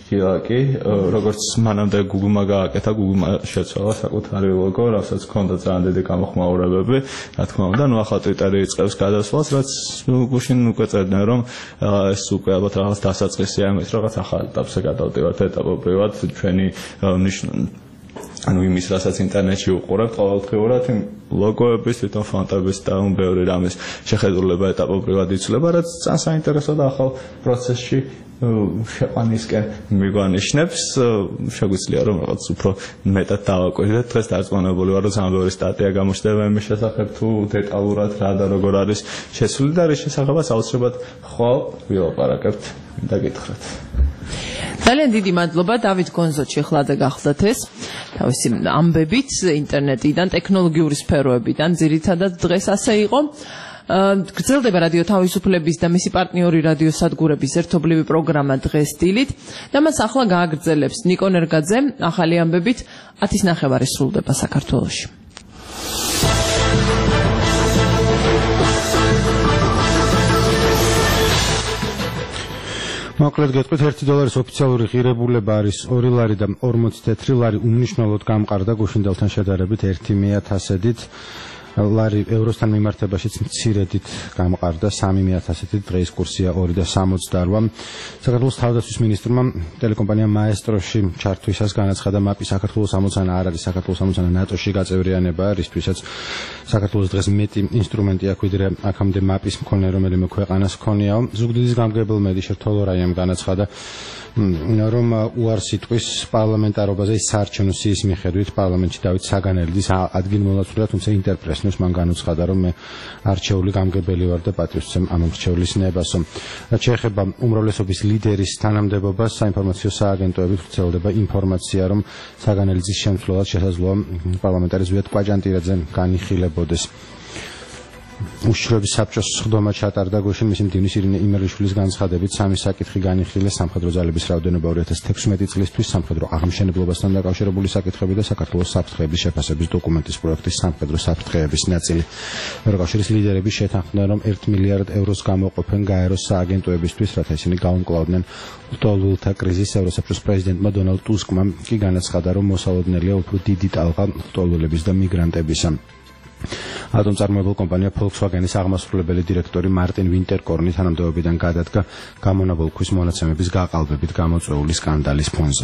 Speaker 13: გილაკი, როგორც მანამდე Google-მა გააკეთა, Google-მა შეცვალა საკუთარი ლოგო, რასაც ჰქონდა ძალიან დიდი გამოხმაურებები, რა თქმა უნდა, ნუ ახლა Twitter-ი იწყებს გადასვლას, რაც გუშინ უკვე წერდნენ, რომ ეს უკვე ალბათ რაღაც დასაწყისია იმის, რაღაც ახალ ეტაპზე გადავდივართ ეტაპობრივად ჩვენი ნიშნული ანუ იმის, რასაც ინტერნეტში უყურებთ ყოველდღიურად, იმ ლოგოების, თვითონ ფონტების და ამ ბევრი რამის შეხედულება ეტაპობრივად იცვლება, რაც ძალიან საინტერესო და ახალ პროცესში შეყვანისკენ მიგვანიშნებს. შეგვიძლია რომ რაღაც უფრო მეტად დავაკვირდეთ. დღეს დარწმუნებული ვარ, რომ ძალიან ბევრი სტატია გამოჩნდება იმის შესახებ, თუ დეტალურად რა და როგორ არის შესული და რის შესახებაც აუცილებლად ხო ვილაპარაკებთ და გითხრათ.
Speaker 2: ძალიან დიდი მადლობა დავით გონზოჩი ხლაძე გახლდათ ეს თავისი ამბებით ინტერნეტიდან ტექნოლოგიური სფეროებიდან ძირითადად დღეს ასე იყო გრძელდება რადიო თავისუფლების და მისი პარტნიორი რადიო სადგურების ერთობლივი პროგრამა დღეს დილით და მას ახლა გააგრძელებს ნიკო ნერგაძე ახალი ამბებით ათის ნახევარი სრულდება საქართველოში.
Speaker 3: მოკლედ გეტყვით ერთი დოლარის ოფიციალური ღირებულება არის ორი ლარი და ორმოცი თეთრი ლარი უმნიშვნელოდ გამყარდა გუშინდელთან შედარებით ერთი მეათასედით ლარი ევროსთან მიმართებაშიც მცირედით გამყარდა სამი მეათასედით დღეის კურსია ორი და სამოცდაორი საქართველოს თავდაცვის მინისტრმა ტელეკომპანია მაესტროში ჩართვისას განაცხადა მაპი საქართველოს ამოცანა არ არის საქართველოს ამოცანა ნატოში გაწევრიანება რისთვისაც საქართველოს დღეს მეტი ინსტრუმენტი აქვს ვიდრე აქამდე მაპის მქონე რომელიმე ქვეყანას ჰქონიაო ზუგდიდის გამგებელ მედიშერ თოლორაიამ განაცხადა რომ უარს იტყვის პარლამენტარობაზე საარჩევნო სიის მიხედვით პარლამენტში დავით საგანელიძის ადგილმონაცვლეა თუმცა ინტერპრესნოს მან განუცხადა რომ მე არჩეული გამგებელი ვარ და პატივს ვცემ ამ მრჩევლის ნებასო რაც შეეხება უმრავლესობის ლიდერის თანამდებობას საინფორმაციო სააგენტოებით ვრცელდება ინფორმაცია რომ საგანელიძის შემცვლელად შესაძლოა პარლამენტარი ზვიად კვაჭანტირაძე განიხილებოდეს უშიშროების საბჭოს სხდომა ჩატარდა გუშინ მისი მდივნის ირინე იმერიშვილის განცხადებით სამი საკითხი განიხილეს სამხედრო ძალების რაოდენობა ორი ათას თექვსმეტი წლისთვის სამხედრო აღმშენებლობასთან დაკავშირებული საკითხები და საქართველოს საფრთხეების შეფასების დოკუმენტის პროექტის სამხედრო საფრთხეების ნაწილი ევროკავშირის ლიდერები შეთანხმდნენ რომ ერთ მილიარდ ევროს გამოყოფენ გაეროს სააგენტოებისთვის რათა ისინი გაუმკლავდნენ ლტოლვილთა კრიზისს ევროსაბჭოს პრეზიდენტმა დონალდ ტუსკმა კი განაცხადა რომ მოსალოდნელია უფრო დიდი ტალღა ლტოლვილების და მიგრანტებისა ატომწარმოებელ კომპანია Volkswagen-ის აღმასრულებელი დირექტორი მარტინ ვინტერკორნი თანამდებობიდან გადადგა გამონაბოლქვის მონაცემების გაყალბებით გამოწვეული სკანდალის ფონზე.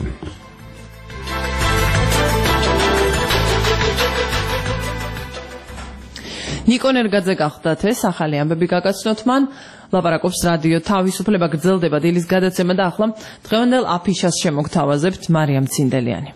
Speaker 2: ნიკო ნერგაძე გახლდათ ეს ახალი ამბები გაგაცნოთ მან ლაპარაკობს რადიო თავისუფლება გრძელდება დილის გადაცემა და ახლა დღევანდელ აფიშას შემოგთავაზებთ მარიამ ცინდელიანი.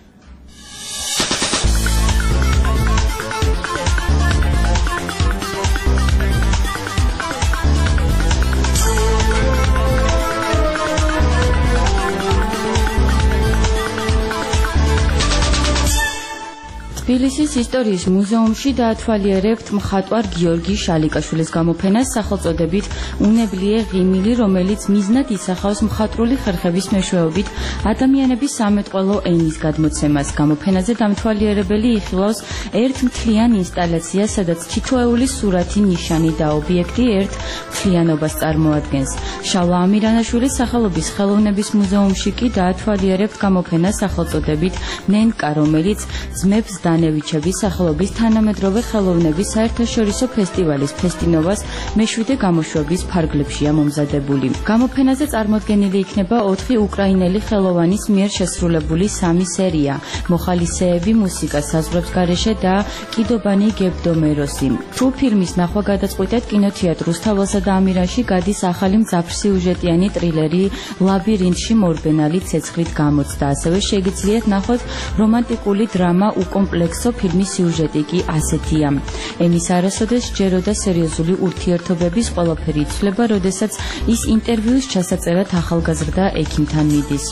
Speaker 14: თბილისის ისტორიის მუზეუმში დაათვალიერებთ მხატვარ გიორგი შალიკაშვილის გამოფენას სახელწოდებით უნებლიე ღიმილი, რომელიც მიზნად ისახავს მხატვრული ხერხების მეშვეობით ადამიანების სამეტყველო ენის გადმოცემას. გამოფენაზე დამთვალიერებელი იხილავს ერთ მთლიან ინსტალაციას, სადაც თითოეული სურათი, ნიშანი და ობიექტი ერთ მთლიანობას წარმოადგენს. შავა ამირანაშვილის სახელობის ხელოვნების მუზეუმში კი დაათვალიერებთ გამოფენას სახელწოდებით ნენკა, რომელიც ძმებს დანევიჩების სახელობის თანამედროვე ხელოვნების საერთაშორისო ფესტივალის ფესტინოვას მეშვიდე გამოშვების ფარგლებშია მომზადებული. გამოფენაზე წარმოდგენილი იქნება ოთხი უკრაინელი ხელოვანის მიერ შესრულებული სამი სერია: მოხალისეები, მუსიკა საზღვრებს გარეშე და კიდობანი გებდომეროსი. თუ ფილმის ნახვა გადაწყვიტეთ, კინოთეატრ რუსთაველსა და ამირანში გადის ახალი მძაფრსიუჟეტიანი ტრილერი ლაბირინთში მორბენალი ცეცხლით გამოცდა. ასევე შეგიძლიათ ნახოთ რომანტიკული დრამა უკომპლექსო ფილმის სიუჟეტი კი ასეთია. ემის არასოდეს სჯეროდა სერიოზული ურთიერთობების ყველაფერი იცვლება, როდესაც ის ინტერვიუს ჩასაწერად ახალგაზრდა ექიმთან მიდის.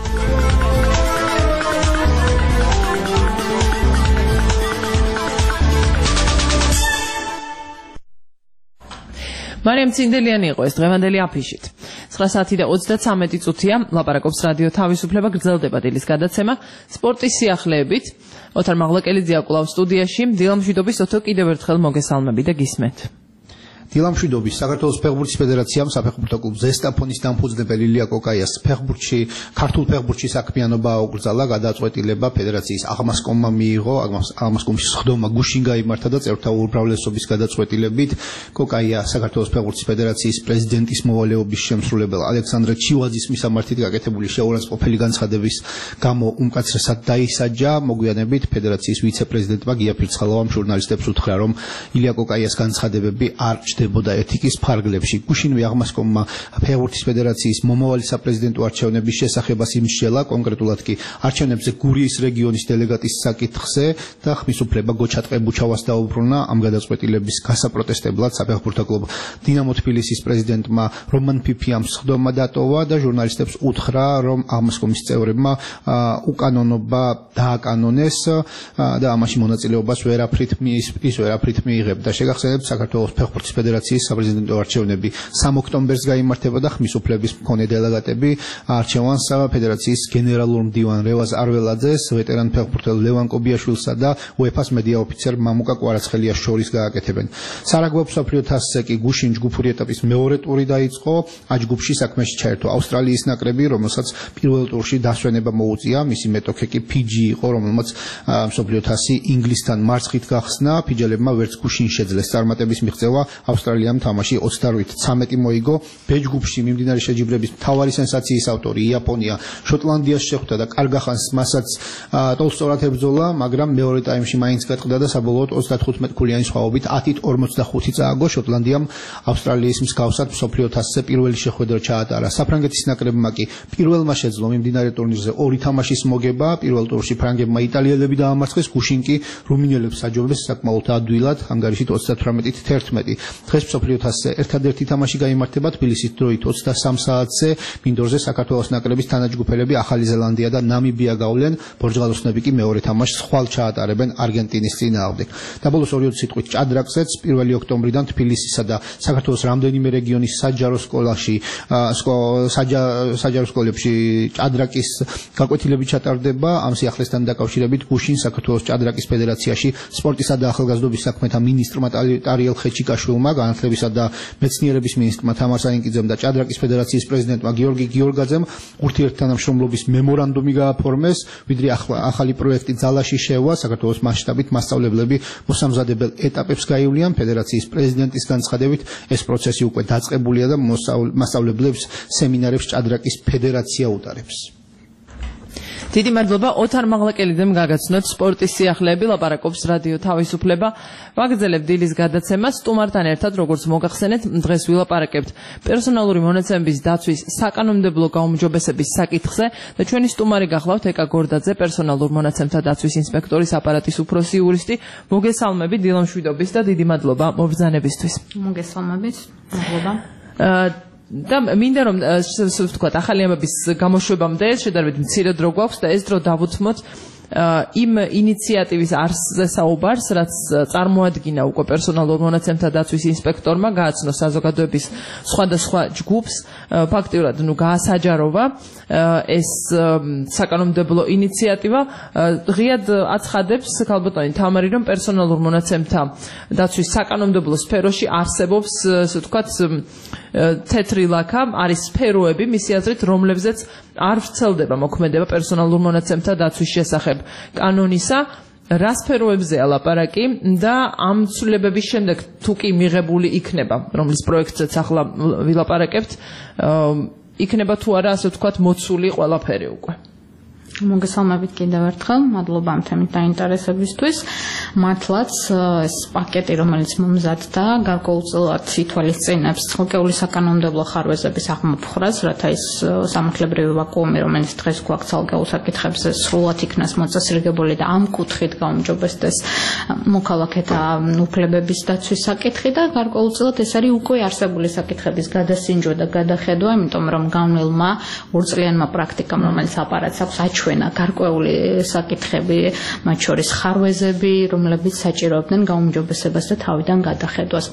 Speaker 2: მარიამ ცინდელიანი იყო ეს დღევანდელი აფიშით. ცხრა საათი და ოცდათვრამეტი წუთია ლაპარაკობს რადიო თავისუფლება გრძელდება დილის გადაცემა სპორტის სიახლეებით. ოთარ მაღლაკელიძე აკვლავ სტუდიაში დილამშვიდობის ოთო კიდევ ერთხელ მოგესალმები და გისმენთ.
Speaker 15: დილამშვიდობის საქართველოს ფეხბურთის ფედერაციამ საფეხბურთო კლუბ ზესტაფონის დამფუძნებელი ილია კოკაიას ფეხბურთში ქართულ ფეხბურთში საქმიანობა აუგრძალა, გადაწყვეტილება ფედერაციის აღმასკომმა მიიღო, აღმასკომის სხდომა გუშინ გაიმართა და წევრთა უმრავლესობის გადაწყვეტილებით კოკაია საქართველოს ფეხბურთის ფედერაციის პრეზიდენტის მოვალეობის შემსრულებელ ალექსანდრე ჩივაძის მისამართით გაკეთებული შეურაცხყოფელი განცხადების გამო უმკაცრესად დაისაჯა. მოგვიანებით ფედერაციის ვიცე-პრეზიდენტმა გია ფირცხალოვამ ჟურნალისტებს უთხრა, რომ ილია კოკაიას განცხადებები არ ჩნდებოდა ეთიკის ფარგლებში. გუშინვე აღმასკომმა ფეხბურთის ფედერაციის მომავალი საპრეზიდენტო არჩევნების შესახებას იმსჯელა, კონკრეტულად კი არჩევნებზე გურიის რეგიონის დელეგატის საკითხზე და ხმის უფლება გოჩა ტყებუჩავას დაუბრუნა. ამ გადაწყვეტილების გასაპროტესტებლად საფეხბურთო კლუბ დინამო თბილისის პრეზიდენტმა რომან ფიფიამ სხდომა დატოვა და ჟურნალისტებს უთხრა, რომ აღმასკომის წევრებმა უკანონობა დააკანონეს და ამაში მონაწილეობას ვერაფრით ის ვერაფრით მიიღებდა. შეგახსენებთ, საქართველოს ფეხბურთის ფედერაციის საპრეზიდენტო არჩევნები სამი ოქტომბერს გაიმართება და ხმის უფლების მქონე დელეგატები არჩევანს ფედერაციის გენერალურ მდივან რევაზ არველაძეს, ვეტერან ფეხბურთელ ლევან კობიაშვილსა და უეფას მედია ოფიცერ მამუკა კვარაცხელიას შორის გააკეთებენ. სარაგბო მსოფლიო თასზე კი გუშინ ჯგუფური ეტაპის მეორე ტური დაიწყო. ამ ჯგუფში საქმეში ჩაერთო ავსტრალიის ნაკრები, რომელსაც პირველ ტურში დასვენება მოუწია. მისი მეტოქე კი ფიჯი იყო, რომელმაც მსოფლიო თასი ინგლისთან მარცხით გახსნა. ფიჯელებმა ვერც გუშინ შეძლეს წარმატების მიღწევა. ავსტრალიამ თამაში ოცდაოთხით ცამეტი მოიგო. ბ ჯგუფში მიმდინარე შეჯიბრების მთავარი სენსაციის ავტორი იაპონია შოტლანდიას შეხვდა და კარგახანს მასაც ტოლსტორად ებრძოლა, მაგრამ მეორე ტაიმში მაინც გატყდა და საბოლოოდ ოცდათხუთმეტ ქულიანი სხვაობით ათით ორმოცდახუთი წააგო. შოტლანდიამ ავსტრალიის მსგავსად მსოფლიო თასზე პირველი შეხვედრა ჩაატარა. საფრანგეთის ნაკრებმა კი პირველმა შეძლო მიმდინარე ტურნირზე ორი თამაშის მოგება. პირველ ტურში ფრანგებმა იტალიელები დაამარცხეს, გუშინ კი რუმინელებს აჯობეს საკმაოდ ადვილად ანგარიშით ოცდათვრამეტით თერთმეტი. დღეს მსოფლიო თასზე ერთადერთი თამაში გაიმართება თბილისის დროით ოცდასამ საათზე. მინდორზე საქართველოს ნაკრების თანაჯგუფელები ახალი ზელანდია და ნამიბია გავლენ. ბორჯღალოსნები კი მეორე თამაშს ხვალ ჩაატარებენ არგენტინის წინააღმდეგ. და ბოლოს ორი სიტყვით ჭადრაკზეც პირველი ოქტომბრიდან თბილისისა და საქართველოს რამდენიმე რეგიონის საჯარო სკოლაში საჯარო სკოლებში ჭადრაკის გაკვეთილები ჩატარდება. ამ სიახლესთან დაკავშირებით გუშინ საქართველოს ჭადრაკის ფედერაციაში სპორტისა და ახალგაზრდობის საქმეთა მინისტრმა ტარიელ ხეჩიკაშვილმა, განათლებისა და მეცნიერების მინისტრმა თამარ საინკიძემ და ჭადრაკის ფედერაციის პრეზიდენტმა გიორგი გიორგაძემ ურთიერთთანამშრომლობის მემორანდუმი გააფორმეს, ვიდრე ახალი პროექტი ძალაში შევა. საქართველოს მასშტაბით მასწავლებლები მოსამზადებელ ეტაპებს გაივლიან. ფედერაციის პრეზიდენტის განცხადებით ეს პროცესი უკვე დაწყებულია და მასწავლებლებს სემინარებს ჭადრაკის ფედერაცია უტარებს.
Speaker 2: დიდი მადლობა ოთარ მაღლაკელიძემ გაგაცნოთ სპორტის სიახლეები. ლაპარაკობს რადიო თავისუფლება. ვაგრძელებთ დილის გადაცემას სტუმართან ერთად, როგორც მოგახსენეთ, დღეს ვილაპარაკებთ პერსონალური მონაცემების დაცვის საკანონმდებლო გაუმჯობესების საკითხზე და ჩვენი სტუმარი გახლავთ ეკა გორდაძე, პერსონალურ მონაცემთა დაცვის ინსპექტორის აპარატის უფროსი იურისტი. მოგესალმებით დილამშვიდობის და დიდი მადლობა მობრძანებისთვის.
Speaker 16: მოგესალმებით. მადლობა.
Speaker 2: და მინდა რომ ვთქვათ ახალი ამბების გამოშვებამდე შედარებით მცირე დრო გვაქვს და ეს დრო დავუთმოთ იმ ინიციატივის არსზე საუბარს, რაც წარმოადგინა უკვე პერსონალურ მონაცემთა დაცვის ინსპექტორმა, გააცნო საზოგადოების სხვადასხვა ჯგუფს, ფაქტიურად ნუ გაასაჯაროვა ეს საკანონმდებლო ინიციატივა. ღიად აცხადებს ქალბატონი თამარი, რომ პერსონალურ მონაცემთა დაცვის საკანონმდებლო სფეროში არსებობს, ასე ვთქვათ, თეთრი ლაქა, არის სფეროები, მისი აზრით, რომლებზეც არ ვრცელდება მოქმედება პერსონალურ მონაცემთა დაცვის შესახებ კანონისა. რა სფეროებზეა ლაპარაკი და ამ ცვლილებების შემდეგ თუ კი მიღებული იქნება, რომლის პროექტზეც ახლა ვილაპარაკებთ, იქნება თუ არა, ასე ვთქვათ, მოცული ყველაფერი უკვე.
Speaker 16: მოგესალმებით კიდევ ერთხელ, მადლობა ამ თემით დაინტერესებისთვის. მართლაც ეს პაკეტი, რომელიც მომზადდა, გარკვეულწილად ითვალისწინებს ცალკეული საკანონმდებლო ხარვეზების აღმოფხვრას, რათა ის სამართლებრივი ვაკუუმი, რომელიც დღეს გვაქვს ცალკეულ საკითხებზე, სრულად იქნას მოწესრიგებული და ამ კუთხით გაუმჯობესდეს მოქალაქეთა უფლებების დაცვის საკითხი და გარკვეულწილად ეს არის უკვე არსებული საკითხების გადასინჯვა და გადახედვა, იმიტომ რომ განვლილმა ორწლიანმა პრაქტიკამ, რომელიც აპარატს აქვს, აჩვენა გარკვეული საკითხები, მათ შორის ხარვეზები, რომლებიც საჭიროებდნენ გაუმჯობესებას და თავიდან გადახედვას.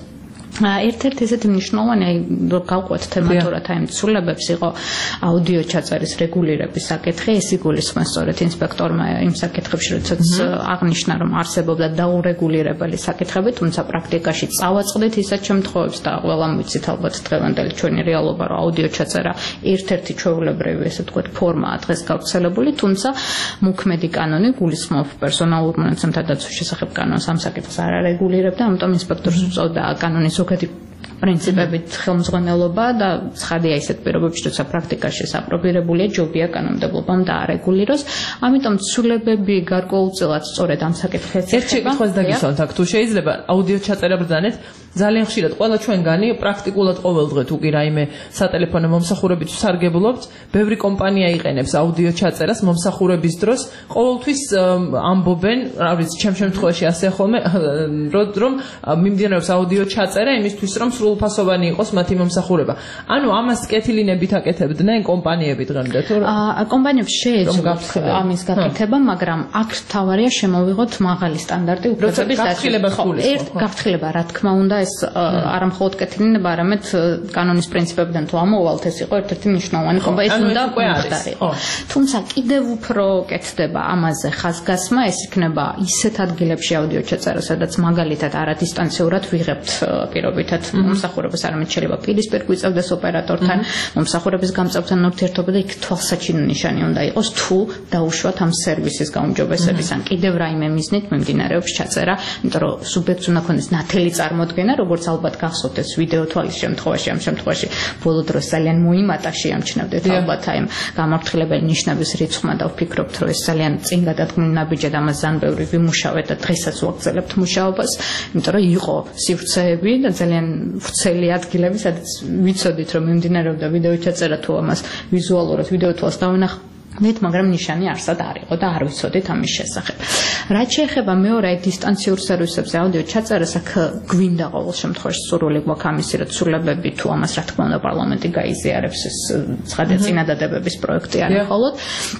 Speaker 16: ერთ-ერთი ესეთი მნიშვნელოვანი რომ გავყვეთ თემატურად აი მცულებებს იყო აუდიო ჩაწერის რეგულირების საკითხი. ეს იგულისხმეს სწორედ ინსპექტორმა იმ საკითხებში, როდესაც აღნიშნა რომ არსებობდა დაურეგულირებელი საკითხები, თუმცა პრაქტიკაში წავაწყდით ისეთ შემთხვევებს და ყველამ ვიცით ალბათ დღევანდელი ჩვენი რეალობა, რომ აუდიო ჩაწერა ერთ-ერთი ჩვეულებრივი ესე ვთქვათ ფორმაა დღეს გავრცელებული, თუმცა მოქმედი კანონი გულისხმობს პერსონალურ მონაცემთა დაცვის შესახებ კანონს ამ საკითხს არ არეგულირებდა, ამიტომ ინსპექტორს უწევდა კანონის ზოგადი პრინციპებით ხელმძღვანელობა და ცხადია ისეთ პირობებში, როცა პრაქტიკაში საპრობირებულია, ჯობია კანონმდებლობამ დაარეგულიროს. ამიტომ ცვლილებები გარკვეულწილად სწორედ ამ საკითხებს ეხება.
Speaker 2: ერთ შეკითხვას დაგისვამთ აქ, თუ შეიძლება აუდიო ჩაწერა ბრძანეთ, ძალიან ხშირად ყველა ჩვენგანი პრაქტიკულად ყოველდღე თუ კი რაიმე სატელეფონო მომსახურებით სარგებლობთ, ბევრი კომპანია იყენებს აუდიო ჩაწერას მომსახურების დროს, ყოველთვის ამბობენ, რა ვიცი, ჩემ შემთხვევაში ასე ხოლმე, რომ მიმდინარეობს აუდიო ჩაწერა იმისთვის, რომ სრულფასოვანი იყოს მათი მომსახურება. ანუ ამას კეთილინებით აკეთებდნენ კომპანიები დღემდე თუ რა?
Speaker 16: კომპანიებს შეეძლოთ ამის გაკეთება, მაგრამ აქ თავარია შემოვიღოთ მაღალი სტანდარტი უფლებების
Speaker 2: დაცვის.
Speaker 16: გაფრთხილება, რა თქმა უნდა, ეს არა მხოლოდ კეთილინება, არამედ კანონის პრინციპებიდან თუ ამოვალთ, ეს იყო ერთ-ერთი მნიშვნელოვანი კომპანია, ეს უნდა მოხდარიყო. თუმცა კიდევ უფრო კეთდება ამაზე ხაზგასმა, ეს იქნება ისეთ ადგილებში აუდიო ჩაწერა, სადაც მაგალითად არადისტანციურად ვიღებთ პირობითად მომსახურებას, არამედ შეიძლება პირისპირ გვიწევდეს ოპერატორთან, მომსახურების გამწევთან ურთიერთობა და იქ თვალსაჩინო ნიშანი უნდა იყოს, თუ დაუშვათ ამ სერვისის გაუმჯობესების ან კიდევ რაიმე მიზნით მიმდინარეობს ჩაწერა, იმიტომ რომ სუბიექტს უნდა ქონდეს ნათელი წარმოდგენა, როგორც ალბათ გახსოვთ ეს ვიდეო თვალის შემთხვევაში, ამ შემთხვევაში ბოლო დროს ძალიან მოიმატა შეამჩნევდეთ ალბათ აი ამ გამაფრთხილებელი ნიშნების რიცხვმა და ვფიქრობთ, რომ ეს ძალიან წინ გადადგმული ნაბიჯად ამას ძალიან ბევრი ვიმუშავეთ და დღესაც ვაგრძელებთ მუშაობას, იმიტომ რომ იყო სივრცეები და ძალიან ვრცელი ადგილები, სადაც ვიცოდით, რომ მიმდინარეობდა ვიდეო ჩაწერა, თუ ამას ვიზუალურად ვიდეო თვალს დავინახეთ, მაგრამ ნიშანი არსად არ იყო და არ ვიცოდით ამის შესახებ. რაც შეეხება მეორე დისტანციურ სერვისებზე აუდიო ჩაწერას, აქ გვინდა ყოველ შემთხვევაში სურვილი გვაქვს ამისი, რომ ცვლილებები თუ ამას რა თქმა უნდა პარლამენტი გაიზიარებს, ეს ცხადია წინადადებების პროექტი არის მხოლოდ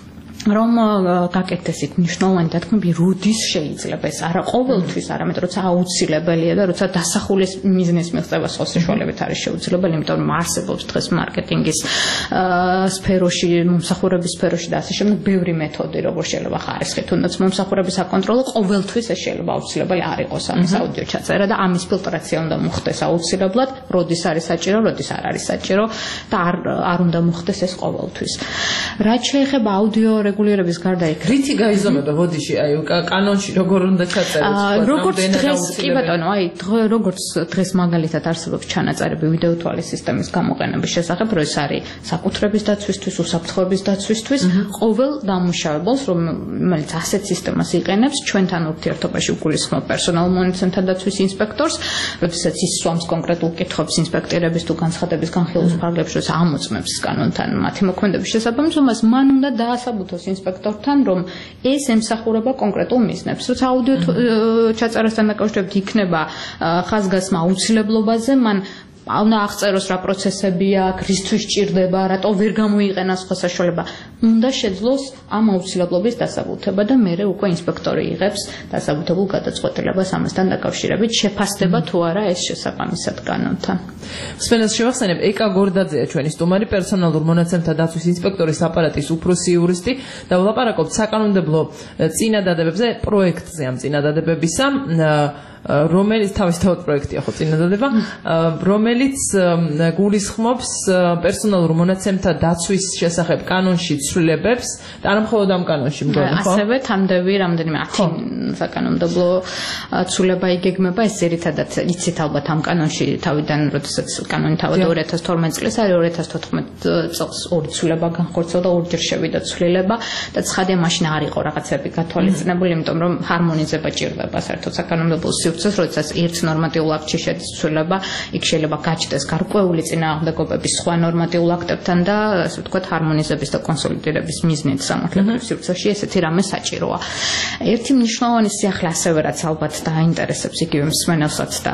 Speaker 16: რომ გაკეთდეს იქ მნიშვნელოვანი დათქმები, როდის შეიძლება ეს არა ყოველთვის, არამედ როცა აუცილებელია და როცა დასახულის მიზნის მიღწევა სხვა საშუალებით არის შეუძლებელი, იმიტომ რომ არსებობს დღეს მარკეტინგის სფეროში, მომსახურების სფეროში და ასე შემდეგ ბევრი მეთოდი, როგორ შეიძლება ხარისხი თუნდაც მომსახურების აკონტროლო, ყოველთვის ეს შეიძლება აუცილებელი არ იყოს ამის აუდიო ჩაწერა და ამის ფილტრაცია უნდა მოხდეს აუცილებლად, როდის არის საჭირო, როდის არ არის საჭირო და არ არ უნდა მოხდეს ეს ყოველთვის. რაც შეეხება აუდიო რეგულირების გარდა იქ
Speaker 2: რითი გაიზომება ბოდიში, აი კანონში როგორ უნდა ჩაწეროს,
Speaker 16: როგორც დღეს კი ბატონო, აი როგორც დღეს მაგალითად არსებობს ჩანაწერები ვიდეო თვალის სისტემის გამოყენების შესახებ, რომ ეს არის საკუთრების დაცვისთვის, უსაფრთხოების დაცვისთვის, ყოველ დამუშავებელს, რომელიც ასეთ სისტემას იყენებს, ჩვენთან ურთიერთობაში უგულისხმობ პერსონალურ მონაცემთა დაცვის ინსპექტორს, როდესაც ის სვამს კონკრეტულ კითხვებს ინსპექტირების თუ განცხადების განხილვის ფარგლებში, როცა ამოწმებს კანონთან მათი მოქმედების შესაბამისობას, მან უნდა დაასაბუთოს ინსპექტორთან, რომ ეს ემსახურება კონკრეტულ მიზნებს. როცა აუდიო ჩაწერასთან დაკავშირებით იქნება ხაზგასმა აუცილებლობაზე, მან უნდა აღწეროს რა პროცესები აქვს, რისთვის ჭირდება, რატო ვერ გამოიყენა სხვა საშუალება. უნდა შეძლოს ამ აუცილებლობის დასაბუთება და მერე უკვე ინსპექტორი იღებს დასაბუთებულ გადაწყვეტილებას ამასთან დაკავშირებით, შეფასდება თუ არა ეს შესაბამისად კანონთან.
Speaker 2: სპენელს შევახსენებ, ეკა გორდაძეა ჩვენი სტუმარი, პერსონალურ მონაცემთა დაცვის ინსპექტორის აპარატის უფროსი იურისტი და ვლაპარაკობთ საკანონმდებლო წინადადებებზე, პროექტზე ამ წინადადებებისა, რომელიც თავისთავად პროექტია ხო წინადადება, რომელიც გულისხმობს პერსონალურ მონაცემთა დაცვის შესახებ კანონში ცვლილებებს და არა მხოლოდ ამ კანონში მგონი ხო?
Speaker 16: ასევე თამდევი რამდენიმე ათი საკანონმდებლო ცვლილება იგეგმება, ეს ერთადად იცით ალბათ ამ კანონში თავიდან, როდესაც კანონი თავად ორი ათას თორმეტ წლის არის, ორი ათას თოთხმეტ წელს ორი ცვლილება განხორციელდა, ორჯერ შევიდა ცვლილება და ცხადია მაშინ არ იყო რაღაცები გათვალისწინებული, იმიტომ რომ ჰარმონიზება ჭირდება საერთოდ საკანონმდებლო სივრცეს, როდესაც ერთ ნორმატიულ აქტში შედის ცვლილება, იქ შეიძლება გაჩნდეს გარკვეული წინააღმდეგობების სხვა ნორმატიულ აქტებთან და ასე ვთქვათ ჰარმონიზების და კონსოლიდირების მიზნით სამართლებრივ სივრცეში ესეთი რამე საჭიროა. ერთი მნიშვნელოვანი სიახლე ასევე რაც ალბათ დაინტერესებს იგივე მსმენელსაც და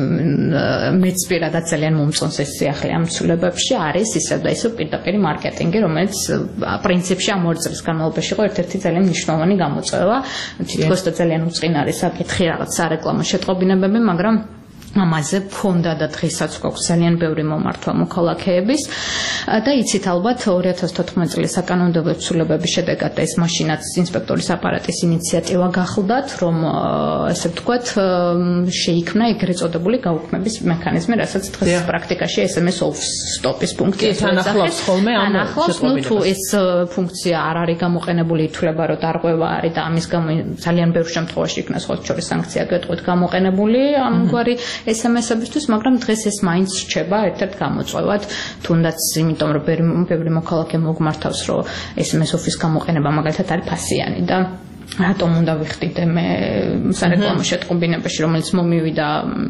Speaker 16: მეც პირადად ძალიან მომწონს ეს სიახლე ამ ცვლილებებში არის ისევ და ისევ პირდაპირ მარკეტინგი, რომელიც პრინციპში ამ ორი წლის განმავლობაში იყო ერთ-ერთი ძალიან მნიშვნელოვანი გამოწვევა, თითქოს და ძალიან უწყინარი საკითხი, რაღაც სარეკლამო შეტყობინებები, მაგრამ ამაზე ფონდა და დღესაც გვაქვს ძალიან ბევრი მომართვა მოქალაქეების და იცით ალბათ ორი ათას თოთხმეტი წლის საკანონმდებლო ცვლილებების შედეგად ეს მაშინაც ინსპექტორის აპარატის ინიციატივა გახლდათ, რომ ესე ვთქვათ შეიქმნა ეგრეთ წოდებული გაუქმების მექანიზმი, რასაც დღეს პრაქტიკაში ეს em es off stop-ის ფუნქციას
Speaker 2: ანახლავს ხოლმე ამ
Speaker 16: ანახლავს, ну თუ ეს ფუნქცია არ არის გამოყენებული, ითვლება რომ დარღვევა არის და ამის გამო ძალიან ბევრ შემთხვევაში იქნას ხოლმე შორის სანქცია გეტყვით გამოყენებული ამგვარი ეს em es-ებისთვის, მაგრამ დღეს ეს მაინც რჩება ერთ-ერთ გამოწვევად, თუნდაც იმიტომ რომ ბევრი მოქალაქე მოგმართავს, რომ ეს em es office გამოყენება მაგალითად არის ფასიანი და რატომ უნდა ვიხდიდე მე სარეკლამო შეტყობინებაში, რომელიც მომივიდა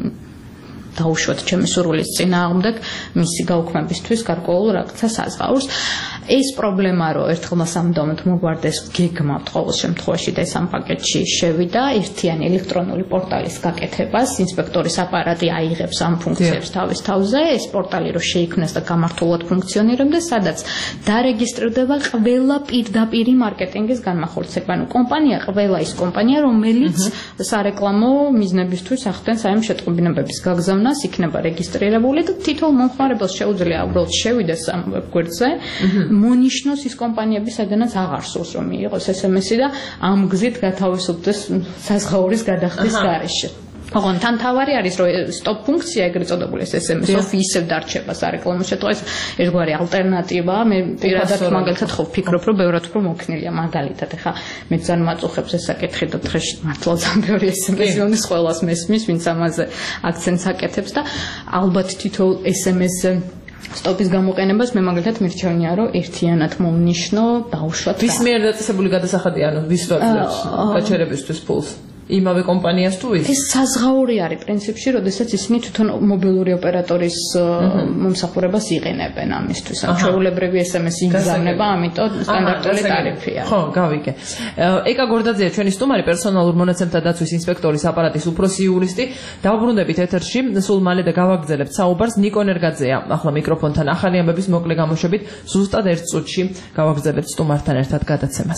Speaker 16: დაუშვათ ჩემი სურვილის წინააღმდეგ მისი გაუქმებისთვის გარკვეულ რაღაცა საზღაურს. ეს პრობლემა რომ ერთხელ სამუდამოდ მოგვარდეს გეგმავთ ყოველ შემთხვევაში და ეს ამ პაკეტში შევიდა ერთიანი ელექტრონული პორტალის გაკეთებას, ინსპექტორის აპარატი აიღებს ამ ფუნქციებს თავის თავზე, ეს პორტალი რომ შეიქმნეს და გამართულად ფუნქციონირებდეს, სადაც დარეგისტრირდება ყველა პირდაპირი მარკეტინგის განმახორციელება. ანუ კომპანია ყველა ის კომპანია, რომელიც სარეკლამო მიზნებისთვის ახდენს აი ამ შეტყობინებების გაგზავნას, იქნება რეგისტრირებული და თითოეულ მომხმარებელს შეუძლია უბრალოდ შევიდეს ამ ვებგვერდზე, მონიშნოს ის კომპანიები, სადაც აღარ სურს რომ მიიღოს ეს em es-ი და ამ გზით გათავისუფლდეს საზღაურის გადახდის გარეშე. ოღონდ თან თავარი არის რომ stop ფუნქცია ეგრეთ წოდებული ეს em es off ისევ დარჩება სარეკლამო შემთხვევაში, ერთგვარი ალტერნატივა. მე პირადად მაგალითად ხო ვფიქრობ რომ ბევრად უფრო მოქნილია მაგალითად ეხა მე ძალიან მაწუხებს ეს საკითხი და დღეს მართლა ძალიან ბევრი em es ონის ყველას მესმის, ვინც ამაზე აქცენტს აკეთებს და ალბათ თითოეულ em es სტოპის გამოყენებას მე მაგალითად მირჩევნია რომ ერთიანად მომნიშნო დაუშვათ.
Speaker 2: ვის მიერ დაწესებული გადასახადი, ანუ ვის ვაძლევს გაჩერებისთვის ფულს? იმავე კომპანიას თუ ის?
Speaker 16: ეს საზღაური არის პრინციპში, როდესაც ისინი თვითონ მობილური ოპერატორის მომსახურებას იყენებენ ამისთვის. ან ჩვეულებრივი ეს em es იგზავნება, ამიტომ სტანდარტული ტარიფია.
Speaker 2: ხო, გავიგე. ეკა გორდაძეა ჩვენი სტუმარი, პერსონალურ მონაცემთა დაცვის ინსპექტორის აპარატის უფროსი იურისტი. დავბრუნდებით ეთერში, სულ მალე და გავაგრძელებთ საუბარს. ნიკო ნერგაძეა ახლა მიკროფონთან, ახალი ამბების მოკლე გამოშვებით, ზუსტად ერთ წუთში გავაგრძელებთ სტუმართან ერთად გადაცემას.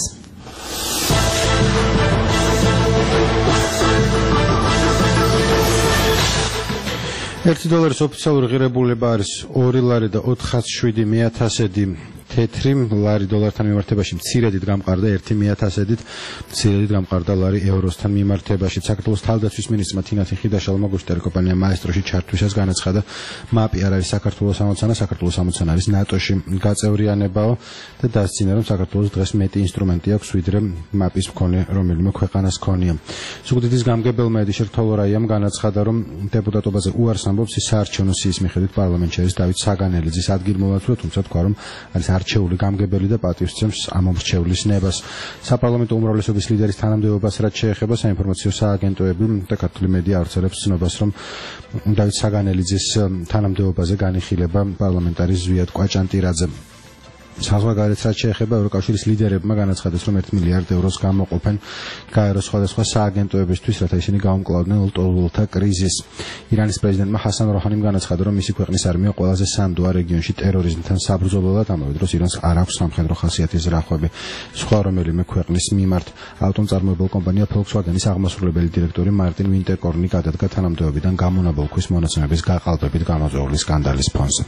Speaker 3: ერთი დოლარის ოფიციალური ღირებულება არის ორი ლარი და ოთხას შვიდი მეათასედი თეთრი ლარი დოლართან მიმართებაში მცირედით გამყარდა ერთი მეათასედით, მცირედით გამყარდა ლარი ევროსთან მიმართებაში. საქართველოს თავდაცვის მინისტრმა თინათინ ხიდაშალმა გუშტერი კომპანია მაესტროში ჩართვისას განაცხადა, მაპი არ არის საქართველოს ამოცანა, საქართველოს ამოცანა არის ნატოში გაწევრიანებაო და დასძინა, რომ საქართველოს დღეს მეტი ინსტრუმენტი აქვს, ვიდრე მაპის მქონე რომელიმე ქვეყანას ქონია. ზუგდიდის გამგებელმა ედიშერ თოლორაიამ განაცხადა, რომ დეპუტატობაზე უარს ამბობს ის საარჩევნო სიის მიხედვით პარლამენტში არის დავით საგანელიძის ადგილმოვაცვლა, თუმცა თქვა, რომ არის არჩეული გამგებელი და პატივსცემს ამ მომრჩევლის ნებას. საპარლამენტო უმრავლესობის ლიდერის თანამდებობას რაც შეეხება, საინფორმაციო სააგენტოები და ქართული მედია ავრცელებს ცნობას, რომ დავით საგანელიძის თანამდებობაზე განიხილება პარლამენტარის ზვიად კვაჭანტირაძე. საზღვარგარეთ რაც შეეხება, ევროკავშირის ლიდერებმა განაცხადეს, რომ ერთი მილიარდი ევროს გამოყოფენ გაეროს სხვადასხვა სააგენტოებისთვის, რათა ისინი გაუმკლავდნენ ლტოლვილთა კრიზისს. ირანის პრეზიდენტმა ჰასან როჰანიმ განაცხადა, რომ მისი ქვეყნის არმია ყველაზე სანდოა რეგიონში ტერორიზმთან საბრძოლველად, ამავე დროს ირანს არ აქვს სამხედრო ხასიათის რახვები სხვა რომელიმე ქვეყნის მიმართ. ავტომწარმოებელ კომპანია Volkswagen-ის აღმასრულებელი დირექტორი მარტინ ვინტერკორნი გადადგა თანამდებობიდან გამონაბოლქვის მონაცემების გაყალბებით გამოწვეული სკანდალის ფონზე.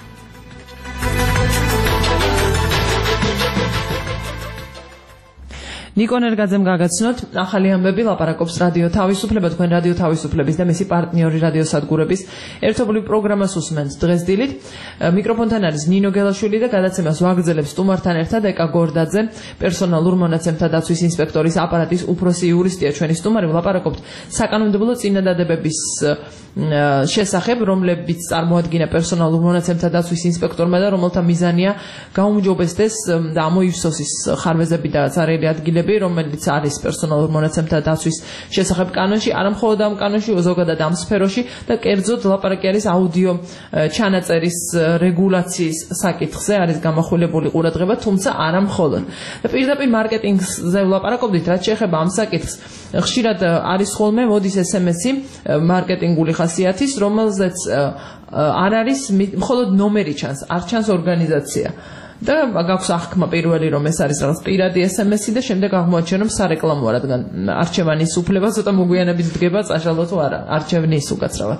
Speaker 2: ნიკო ნერგაძემ გაგაცნოთ, ახალი ამბები ლაპარაკობს რადიო თავისუფლება, თქვენ რადიო თავისუფლების და მისი პარტნიორი რადიო სადგურების ერთობლივ პროგრამას უსმენთ დღეს დილით. მიკროფონთან არის ნინო გელაშვილი და გადაცემას ვაგრძელებს სტუმართან ერთად ეკა გორდაძე, პერსონალურ მონაცემთა დაცვის ინსპექტორის აპარატის უფროსი იურისტია ჩვენი სტუმარი. ვლაპარაკობთ საკანონმდებლო წინადადებების შესახებ, რომლებიც წარმოადგინა პერსონალურ მონაცემთა დაცვის ინსპექტორმა და რომელთა მიზანია გაუმჯობესდეს და ამოივსოს ის ხარვეზები და ცარიელი ადგილები, რომელიც არის პერსონალურ მონაცემთა დაცვის შესახებ კანონში, არა მხოლოდ ამ კანონში, ზოგადად ამ სფეროში და კერძოდ ლაპარაკი არის აუდიო ჩანაწერის რეგულაციის საკითხზე, არის გამახვილებული ყურადღება, თუმცა არა მხოლოდ. და პირდაპირ მარკეტინგზე ვლაპარაკობდით, რაც შეეხება ამ საკითხს. ხშირად არის ხოლმე მოდის ეს em es-ი მარკეტინგული ხასიათის, რომელზეც არ არის მხოლოდ ნომერი ჩანს, არ ჩანს ორგანიზაცია. და გაქვს აღქმა პირველი რომ ეს არის რაღაც პირადი ეს ემ ესი და შემდეგ აღმოაჩენ რომ სარეკლამოა, რადგან არჩევანის უფლება ცოტა მოგვიანებით დგება წაშალო თუ არა, არჩევნის უკაცრავად.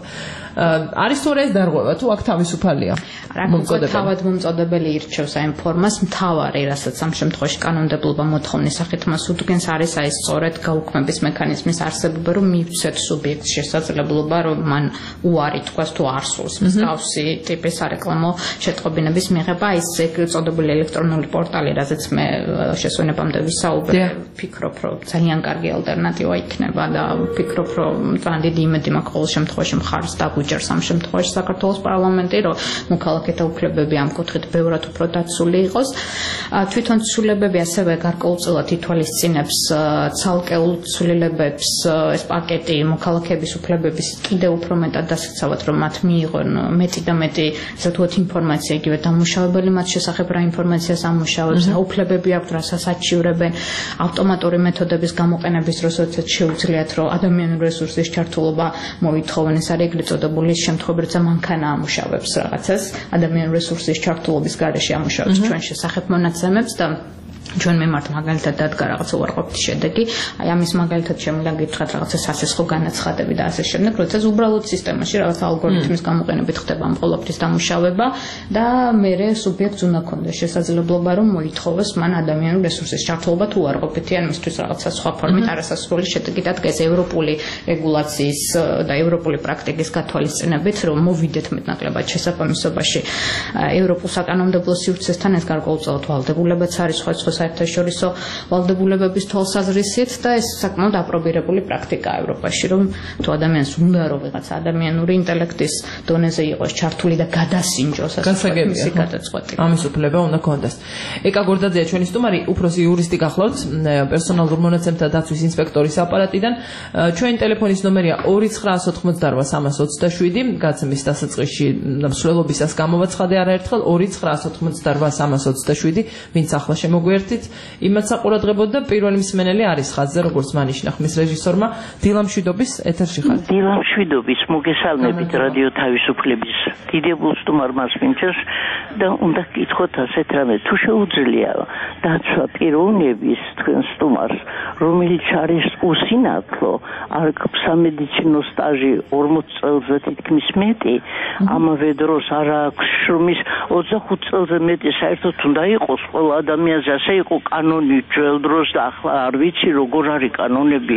Speaker 2: არის თუ ეს დარღვევა თუ აქ თავისუფალია?
Speaker 16: მომწოდებელი. თავად მომწოდებელი ირჩევს აი ფორმას, მთავარი, რასაც ამ შემთხვევაში კანონმდებლობა მოთხოვნის სახით მას უდგენს არის აი სწორედ გაუქმების მექანიზმის არსებობა, რომ მივცეთ სუბიექტს შესაძლებლობა, რომ მან უარი თქვას თუ არ სურს მსგავსი ტიპის სარეკლამო შეტყობინების მიღება, ის ეგრეთ წოდებული ელექტრონული პორტალი, რაზეც მე შესვენებამდე ვისაუბრე, ვფიქრობ, რომ ძალიან კარგი ალტერნატივა იქნება და ვფიქრობ, რომ ძალიან დიდი იმედი მაქვს ყოველ შემთხვევაში მხარს დაგუჯერს ამ შემთხვევაში საქართველოს პარლამენტი, რომ მოქალაქეთა უფლებები ამ კუთხით ბევრად უფრო დაცული იყოს. თვითონ ცვლილებები ასევე გარკვეულწილად ითვალისწინებს ცალკეულ ცვლილებებს, ეს პაკეტი მოქალაქეების უფლებების კიდევ უფრო მეტად დასაცავად, რომ მათ მიიღონ მეტი და მეტი, ასე ვთქვათ, ინფორმაცია, იგივე დამუშავებელი მათ შესახებ რა ინფორმაციას ამუშავებს, რა უფლებები აქვთ, რასაც აჩივრებენ, ავტომატური მეთოდების გამოყენების დროს, როდესაც შეუძლიათ, რომ ადამიანური რესურსის ჩართულობა მოითხოვენ, ეს არის ეგრეთ წოდებული შემთხვევები, როცა მანქანა ამუშავებს რაღაცას, ადამიანური რესურსის ჩართულობის გარეშე ამუშავებს ჩვენ შესახებ მონაცემებს და ჩვენ მიმართ მაგალითად დადგა რაღაცა უარყოფითი შედეგი, აი ამის მაგალითად შემიძლია გითხრათ რაღაცა სასესხო განაცხადები და ასე შემდეგ, როდესაც უბრალოდ სისტემაში რაღაცა ალგორითმის გამოყენებით ხდება ამ ყოველთვის დამუშავება და მერე სუბიექტს უნდა ქონდეს შესაძლებლობა, რომ მოითხოვოს მან ადამიანური რესურსის ჩართულობა თუ უარყოფითი ან მისთვის რაღაცა სხვა ფორმით არასასრული შედეგი დადგა. ეს ევროპული რეგულაციის და ევროპული პრაქტიკის გათვალისწინებით, რომ მოვიდეთ მეტნაკლებად შესაბამისობაში ევროპულ საკანონმდებლო სივრცესთან, ეს გარკვეულწილად ვალდებულებაც არის სხვადასხვა საერთაშორისო ვალდებულებების თვალსაზრისით და ეს საკმაოდ აპრობირებული პრაქტიკაა ევროპაში, რომ თუ ადამიანს უნდა რომ ვიღაც ადამიანური ინტელექტის დონეზე იყოს ჩართული და გადასინჯოს მისი გადაწყვეტი.
Speaker 2: ამის უფლება უნდა კონდეს. ეკა გორდაძეა ჩვენი სტუმარი, უფროსი იურისტი გახლავთ, პერსონალურ მონაცემთა დაცვის ინსპექტორის აპარატიდან. ჩვენი ტელეფონის ნომერია ორი ცხრაასი ოცდაოთხმოცდარბა სამას ოცდაშვიდი, გაცემის დასაწყისში მსვლელობისას გამოვაცხადე არაერთხელ ორი ცხრაასი ოცდაოთხმოცდარბა სამას ოცდაშვიდი, ვინც ახლა შემოგვიერთით, იმათ საყურადღებოდ და პირველი მსმენელი არის ხაზზე, როგორც მანიშნა ხმის რეჟისორმა, დილა მშვიდობის ეთერში ხარ.
Speaker 17: დილა მშვიდობის, მოგესალმებით რადიო თავისუფლების დიდებულ სტუმარს ვინჩეს და უნდა გითხოთ ასეთ რამე, თუ შეუძლია დაცვა პიროვნების თქვენ სტუმარს, რომელიც არის უსინათლო, არ აქვს სამედიცინო სტაჟი ორმოც წელზე თითქმის მეტი, ამავე დროს არ აქვს შრომის ოცდახუთ წელზე მეტი, საერთოდ უნდა იყოს ყველა ადამიანზე ასე იყო კანონი ძველ დროს და ახლა არ ვიცი როგორ არის კანონები,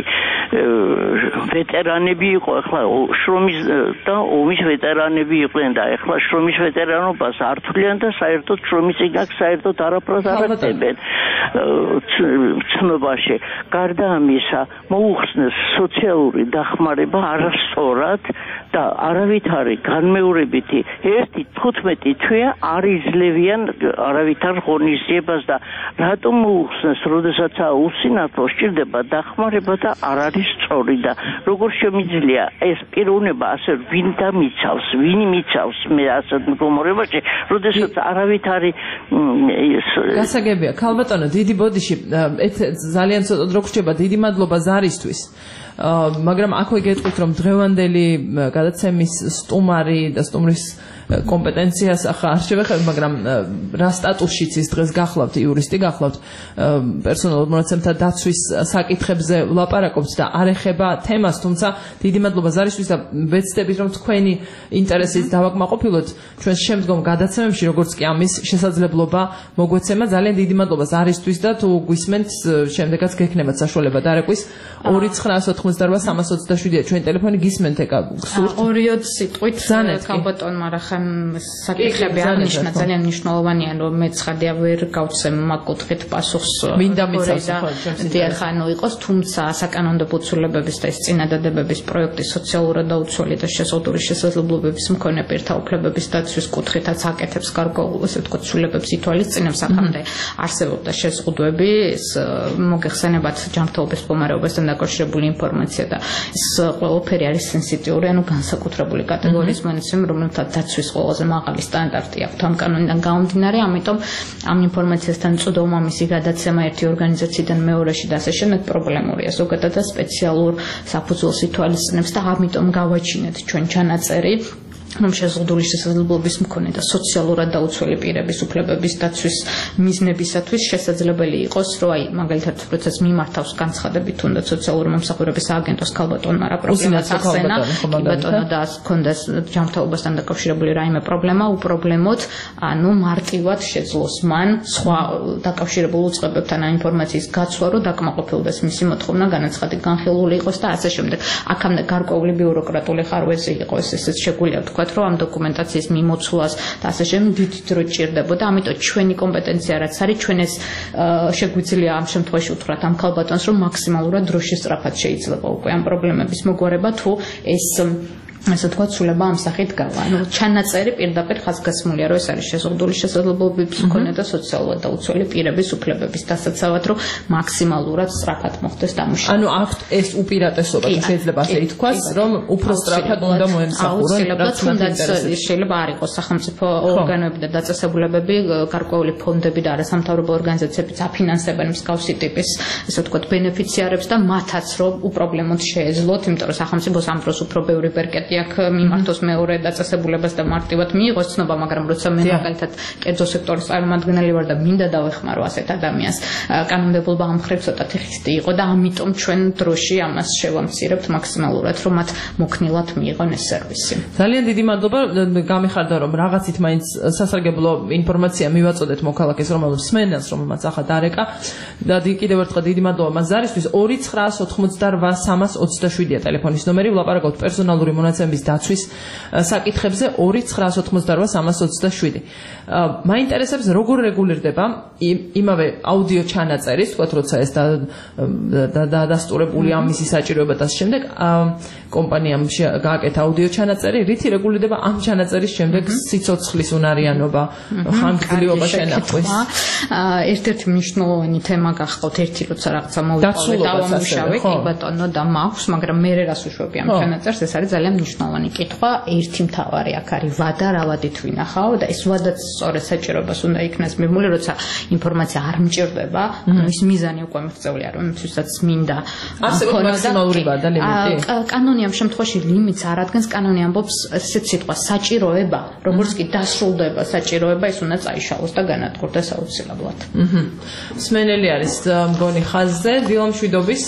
Speaker 17: ვეტერანები იყო, ახლა შრომის და ომის ვეტერანები იყვნენ და ახლა შრომის ვეტერანობას არ თვლიან და საერთოდ შრომის წიგნს საერთოდ არაფრას არ აკეთებენ ცნობაში. გარდა ამისა, მოუხსნეს სოციალური დახმარება არასწორად და არავითარი განმეორებითი ერთი თხუთმეტი თვეა არ იძლევიან არავითარ ღონისძიებას და რატომ მოუხსნეს, როდესაც უსინათლო სჭირდება დახმარება და არ არის სწორი და როგორ შემიძლია ეს პიროვნება ასე ვინ დამიცავს, ვინ მიცავს მე ასეთ მდგომარეობაში, როდესაც არავითარი
Speaker 2: გასაგებია. ქალბატონო, დიდი ბოდიში, ძალიან ცოტა დრო გრჩება, დიდი მადლობა ზარისთვის. მაგრამ აქვე გეტყვით, რომ დღევანდელი გადაცემის სტუმარი და სტუმრის კომპეტენციას ახლა არ შევეხებ, მაგრამ რა სტატუსშიც ის დღეს გახლავთ, იურისტი გახლავთ, პერსონალურ მონაცემთა დაცვის საკითხებზე ვლაპარაკობთ და არ ეხება თემას, თუმცა დიდი მადლობა ზარისთვის და ვეცდებით, რომ თქვენი ინტერესით დავაკმაყოფილოთ ჩვენს შემდგომ გადაცემებში, როგორც კი ამის შესაძლებლობა მოგვეცემა. ძალიან დიდი მადლობა ზარისთვის და თუ გვისმენთ, შემდეგაც გექნებათ საშუალება დარეკვის ორი ცხრაასი ოცდაოთხმოცდაარბა სამას ოცდაშვიდია ჩვენი ტელეფონი, გისმენთ ეკა გსურთ?
Speaker 16: ორიოდ სიტყვით ქალბატონმა რა საკითხები აღნიშნა, ძალიან მნიშვნელოვანია, რომ მე ცხადია ვერ გავცემ მაგ კუთხით პასუხს.
Speaker 2: მინდა მიცავს
Speaker 16: დიახ, ანუ იყოს, თუმცა საკანონმდებლო ცვლილებების და ეს წინადადებების პროექტი სოციალურად დაუცველი და შეზღუდული შესაძლებლობების მქონე პირთა უფლებების დაცვის კუთხითაც აკეთებს გარკვეულ, ასე ვთქვათ, ცვლილებებს ითვალისწინებს, აქამდე არსებობდა შეზღუდვები, ეს მოგეხსენებათ ჯანმრთელობის მდგომარეობასთან დაკავშირებული ინფორმაცია და ეს ყველაფერი არის სენსიტიური, ანუ განსაკუთრებული კატეგორიის მონაცემები, რომელთაც დაცვის ყველაზე მაღალი სტანდარტი აქვს ამ კანონიდან გამომდინარე, ამიტომ ამ ინფორმაციასთან წვდომა მისი გადაცემა ერთი ორგანიზაციიდან მეორეში და ასე შემდეგ პრობლემურია ზოგადად და სპეციალურ საფუძველს ითვალისწინებს და ამიტომ გავაჩინეთ ჩვენ ჩანაწერი რომ შეზღუდული შესაძლებლობის მქონე და სოციალურად დაუცველი პირების უფლებების დაცვის მიზნებისათვის შესაძლებელი იყოს, რომ აი მაგალითად პროცესს მიმართავს განცხადებით თუნდაც სოციალური მომსახურების სააგენტოს ქალბატონმა რა პრობლემას ახსენა, კი ბატონო და ჰქონდეს ჯანმრთელობასთან დაკავშირებული რაიმე პრობლემა, უპრობლემოდ, ანუ მარტივად შეძლოს მან სხვა დაკავშირებულ უწყებებთან ინფორმაციის გაცვლა, რომ დაკმაყოფილდეს მისი მოთხოვნა განაცხადი განხილული იყოს და ასე შემდეგ. აქამდე გარკვეული ბიუროკრატული ხარვეზი იყოს, ესეც შეგვიძლია ვთქვათ, რომ ამ დოკუმენტაციის მიმოცვლას და ასე შემდეგ დიდი დრო ჭირდებოდა, ამიტომ ჩვენი კომპეტენცია რაც არის, ჩვენ ეს შეგვიძლია ამ შემთხვევაში უთხრათ ამ ქალბატონს, რომ მაქსიმალურად დროში სწრაფად შეიძლება უკვე ამ პრობლემების მოგვარება თუ ეს ასე თქვა ცვლილება ამ სახით გავა. ანუ ჩანაწერი პირდაპირ ხაზგასმულია, რომ ეს არის შეზღუდული შესაძლებლობების მქონე და სოციალურად დაუცველი პირების უფლებების დასაცავად, რომ მაქსიმალურად სწრაფად მოხდეს დამუშავება.
Speaker 2: ანუ აქვთ ეს უპირატესობა, თუ შეიძლება ასე ითქვას, რომ უფრო სწრაფად უნდა მოემსახურონ,
Speaker 16: რაც თუნდაც შეიძლება არ იყოს სახელმწიფო ორგანოები და დაწესებულებები, გარკვეული ფონდები და არასამთავრობო ორგანიზაციები აფინანსებენ მსგავსი ტიპის, ასე ვთქვათ, ბენეფიციარებს და მათაც რომ უპრობლემოდ შეეძლოთ, იმიტომ რომ სახელმწიფოს ამ დროს უფრო ბევრი ბერკეტი აქ მიმართოს მეორე დაწესებულებას და მარტივად მიიღოს ცნობა, მაგრამ როცა მე მაგალითად კერძო სექტორის წარმომადგენელი ვარ და მინდა დავეხმარო ასეთ ადამიანს, კანონმდებლობა ამ მხრივ ცოტათი ხისტი იყო და ამიტომ ჩვენ დროში ამას შევამცირებთ მაქსიმალურად, რომ მათ მოქნილად მიიღონ ეს სერვისი.
Speaker 2: ძალიან დიდი მადლობა, გამიხარდა რომ რაღაცით მაინც სასარგებლო ინფორმაცია მივაწოდეთ მოქალაქეს, რომელმაც სმენელს, რომელმაც ახლა დარეკა და კიდევ ერთხელ დიდი მადლობა მას ზარისთვის. ორი ცხრა ოთხმოცდარვა სამას ოცდაშვიდია ტელეფონის ნომერი, ვლაპარაკობთ პერსონალური მონაცემების დაცვის საკითხებზე ორი ცხრა ოთხმოცდარვა სამას ოცდაშვიდი. მაინტერესებს როგორ რეგულირდება იმავე აუდიო ჩანაწერის, თქვათ როცა ეს დადასტურებული ამისი საჭიროება და შემდეგ კომპანიამ გააკეთა აუდიო ჩანაწერი, რითი რეგულირდება ამ ჩანაწერის შემდეგ სიცოცხლის უნარიანობა, ხანგრძლივობა შენახვის.
Speaker 16: ერთ-ერთი მნიშვნელოვანი თემა გახყავთ, ერთი როცა რაღაცა მოვიყვანოთ, დავამუშავეთ, კი ბატონო და მაქვს, მაგრამ მე რას უშვები ამ ჩანაწერს, ეს არის ძალიან მნიშვნელოვანი კითხვა. ერთი მთავარი აქ არის ვადა, რა ვადით ვინახავ და ეს ვადაც სწორედ საჭიროებას უნდა იქნას მიღმული, როცა ინფორმაცია არ მჭირდება, ანუ ის მიზანი უკვე მიღწეულია, რომ იმისთვისაც მინდა
Speaker 2: არსებობს მაქსიმალური ვადა ლიმიტი.
Speaker 16: კანონი ამ შემთხვევაში ლიმიტს არ ადგენს, კანონი ამბობს ესეთ სიტყვას საჭიროება, როგორც კი დასრულდება საჭიროება, ეს უნდა წაიშალოს და განადგურდეს აუცილებლად.
Speaker 2: მსმენელი არის მგონი ხაზზე, დილა მშვიდობის.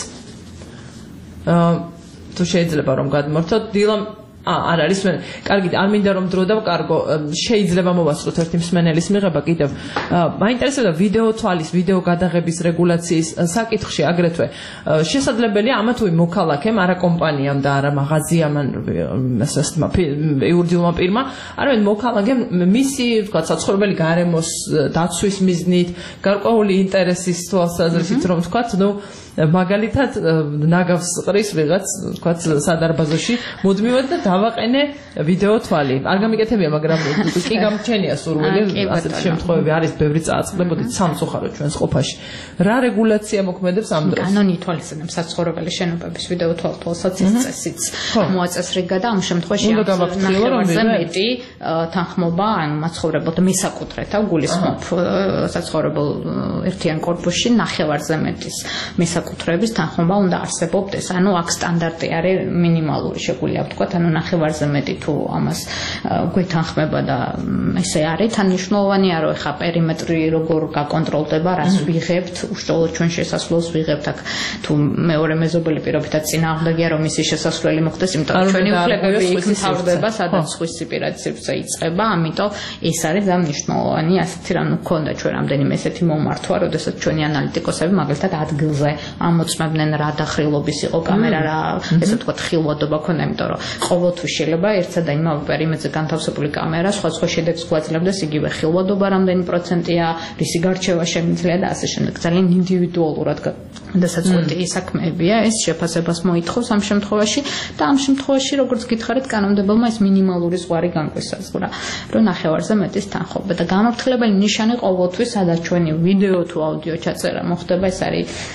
Speaker 2: თუ შეიძლება რომ გადმორთოთ, დილა არ არის მსმენელი. კარგი, არ მინდა რომ დრო დავკარგო, შეიძლება მოვასწროთ ერთი მსმენელის მიღება კიდევ. მაინტერესებდა ვიდეო თვალის, ვიდეო გადაღების რეგულაციის საკითხში აგრეთვე შესაძლებელია ამა თუ იმ მოქალაქემ, არა კომპანიამ და არა მაღაზიამ, ასეთმა იურიდიულმა პირმა, არამედ მოქალაქემ მისი, ვთქვათ, საცხოვრებელი გარემოს დაცვის მიზნით, გარკვეული ინტერესის თვალსაზრისით, რომ ვთქვათ, ნუ მაგალითად ნაგავს ყრის ვიღაც, ვთქვათ, სადარბაზოში მუდმივად და დავაყენე ვიდეო თვალი. არ გამიკეთებია, მაგრამ კი გამჩენია სურვილი, ასეთი შემთხვევები არის, ბევრი წააწყდებოდით სამწუხაროდ ჩვენს ყოფაში. რა რეგულაცია მოქმედებს ამ დროს?
Speaker 16: კანონი ითვალისწინებს საცხოვრებელი შენობების ვიდეო თვალთვალსაც ის წესიც მოაწესრიგა და ამ შემთხვევაში ნახევარზე მეტი თანხმობა, ანუ მაცხოვრებელთა მისაკუთრეთა გულისხმობ საცხოვრებელ ერთიან კორპუსში ნახევარზე მეტის მისაკუთრეების თანხმობა უნდა არსებობდეს. ანუ აქ სტანდარტი არის მინიმალური, შეგვიძლია ვთქვათ, ანუ ნახევარზე მეტი თუ ამას გვეთანხმება და ესე არის. თან მნიშვნელოვანია, რომ ეხა პერიმეტრი როგორ გაკონტროლდება, რას ვიღებთ, უშუალოდ ჩვენ შესასვლელს ვიღებთ აქ თუ მეორე მეზობელი პირობითად წინააღმდეგია, რომ ისი შესასვლელი მოხდეს, იმიტომ რომ ჩვენი უფლებები იქ მთავრდება, სადაც სხვისი პირადი სივრცე იწყება, ამიტომ ეს არის ძალიან მნიშვნელოვანი. ასეთი რამ მქონდა ჩვენ რამდენიმე ესეთი მომართვა, როდესაც ჩვენი ანალიტიკოსები მაგალითად ადგილზე ამოწმებდნენ რა დახრილობის იყო კამერა, რა ესე ვთქვათ ხილვადობა ქონდა, იმიტომ რომ ყოველთვის შეიძლება ერთსა და იმავე პერიმეტრზე განთავსებული კამერა სხვადასხვა შედეგს გვაძლევდეს, იგივე ხილვადობა რამდენი პროცენტია, რისი გარჩევა შემიძლია და ასე შემდეგ. ძალიან ინდივიდუალურად გადასაწყვეტილი საქმეებია, ეს შეფასებას მოითხოვს ამ შემთხვევაში და ამ შემთხვევაში როგორც გითხარით, კანონმდებელმა ეს მინიმალური ზღვარი განკვისაზღვრა, რომ ნახევარზე მეტის თანხმობა და გამაფრთხილებელი ნიშანი ყოველთვის, სადაც ჩვენი ვიდეო თუ აუდიო ჩაწერა მოხდება, ეს არის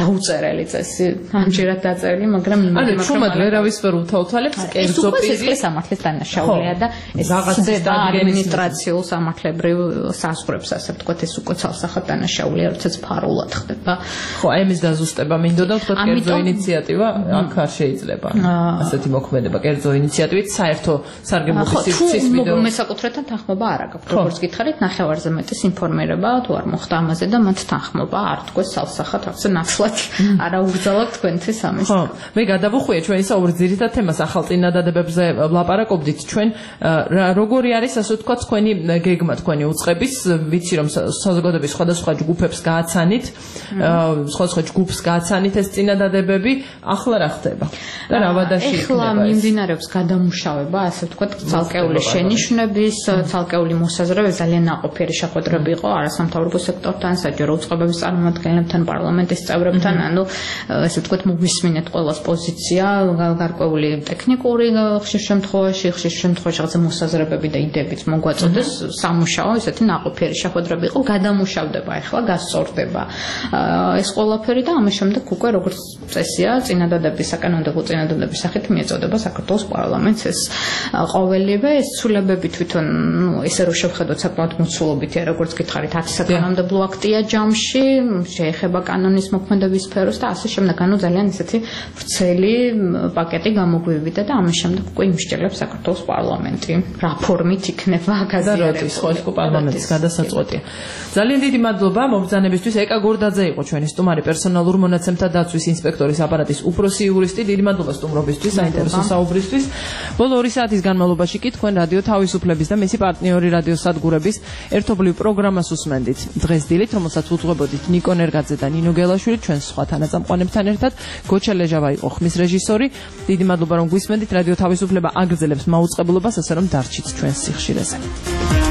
Speaker 16: დაუწერელი წესი, ამჯერად დაწერილი, მაგრამ
Speaker 2: ანუ ჩუმად ვერავის ვერ უთაუთალებს კერძო პირი
Speaker 16: ეს სამართლის დანაშაულია და ეს ხდება ადმინისტრაციულ სამართლებრივ საზღვრებს, ასე ვთქვათ, ეს უკვე ცალსახად დანაშაულია, როდესაც ფარულად ხდება.
Speaker 2: ხო, აი ამის დაზუსტება მინდოდა, ვთქვათ, კერძო ინიციატივა აქ არ შეიძლება ასეთი მოქმედება კერძო ინიციატივით საერთო სარგებლობის სივრცის მიდო.
Speaker 16: ხო, მე საკუთრებთან თანხმობა არ აქვს. როგორც გითხარით, ნახევარზე მეტის ინფორმირება თუ არ მოხდა ამაზე და მათ თანხმობა არ თქვეს სალსახად, რაღაცა ნაცვლად არა უგზავნოთ თქვენთვის ამის.
Speaker 2: ხო, მე გადავუხვია ჩვენი საუბრის ძირითად თემას ახალ წინადადებებზე ვლაპარაკობდით ჩვენ როგორი არის ასე ვთქვათ თქვენი გეგმა თქვენი უწყების ვიცი რომ საზოგადოების სხვადასხვა ჯგუფებს გააცანით სხვადასხვა ჯგუფს გააცანით ეს წინადადებები ახლა რა ხდება და რა ვადაში
Speaker 16: იქნება ახლა მიმდინარეობს გადამუშავება ასე ვთქვათ ცალკეული შენიშვნების ცალკეული მოსაზრებები ძალიან ნაყოფიერი შეხვედრები იყო არასამთავრობო სექტორთან საჯარო უწყებების წარმომადგენლებთან პარლამენტის წევრებთან ანუ ასე ვთქვათ მოვისმინეთ ყველას პოზიცია გარკვეული ტექნიკური ხშირ შემთხვევაში ხშირ შემთხვევაში რაღაცა მოსაზრებები და იდეებიც მოგვაწოდეს სამუშაო ესეთი ნაყოფიერი შეხვედრები იყო გადამუშავდება ახლა გასწორდება ეს ყველაფერი და ამის შემდეგ უკვე როგორც წესია წინადადების საკანონმდებლო წინადადების სახით მიეწოდება საქართველოს პარლამენტს ეს ყოველივე ეს ცვლილებები თვითონ ესე რომ შევხედოთ საკმაოდ მოცულობითია როგორც გითხარით ათი საკანონმდებლო აქტია ჯამში შეეხება კანონის მოქმედების სფეროს და ასე შემდეგ ანუ ძალიან ესეთი ვრცელი პაკეტი გამოგვივიდა და ამის შემდეგ უკვე იმსჯელებს საქართველოს პარლამენტი რა ფორმით იქნება გაზიარებული
Speaker 2: ხო ეს პარლამენტის გადასაწყვეტია ძალიან დიდი მადლობა მომბრძანებისთვის ეკა გორდაძე იყო ჩვენი სტუმარი პერსონალურ მონაცემთა დაცვის ინსპექტორის აპარატის უფროსი იურისტი დიდი მადლობა სტუმრობისთვის საინტერესო საუბრისთვის ბოლო ორი საათის განმავლობაში კი თქვენ რადიო თავისუფლების და მისი პარტნიორი რადიო სადგურების ერთობლივ პროგრამას უსმენდით დღეს დილით რომელსაც უძღვებოდით ნიკო ნერგაძე და ნინო გელაშვილი ჩვენ სხვა თანაწამყვანებთან ერთად გოჩა ლეჟავა იყო ხმის რეჟისორი დიდი მადლობა რომ გვისმენდით რადიო თავისუფლება აგრძელებს მაუწყებლობას ასე რომ დარჩით ჩვენს სიხშირეზე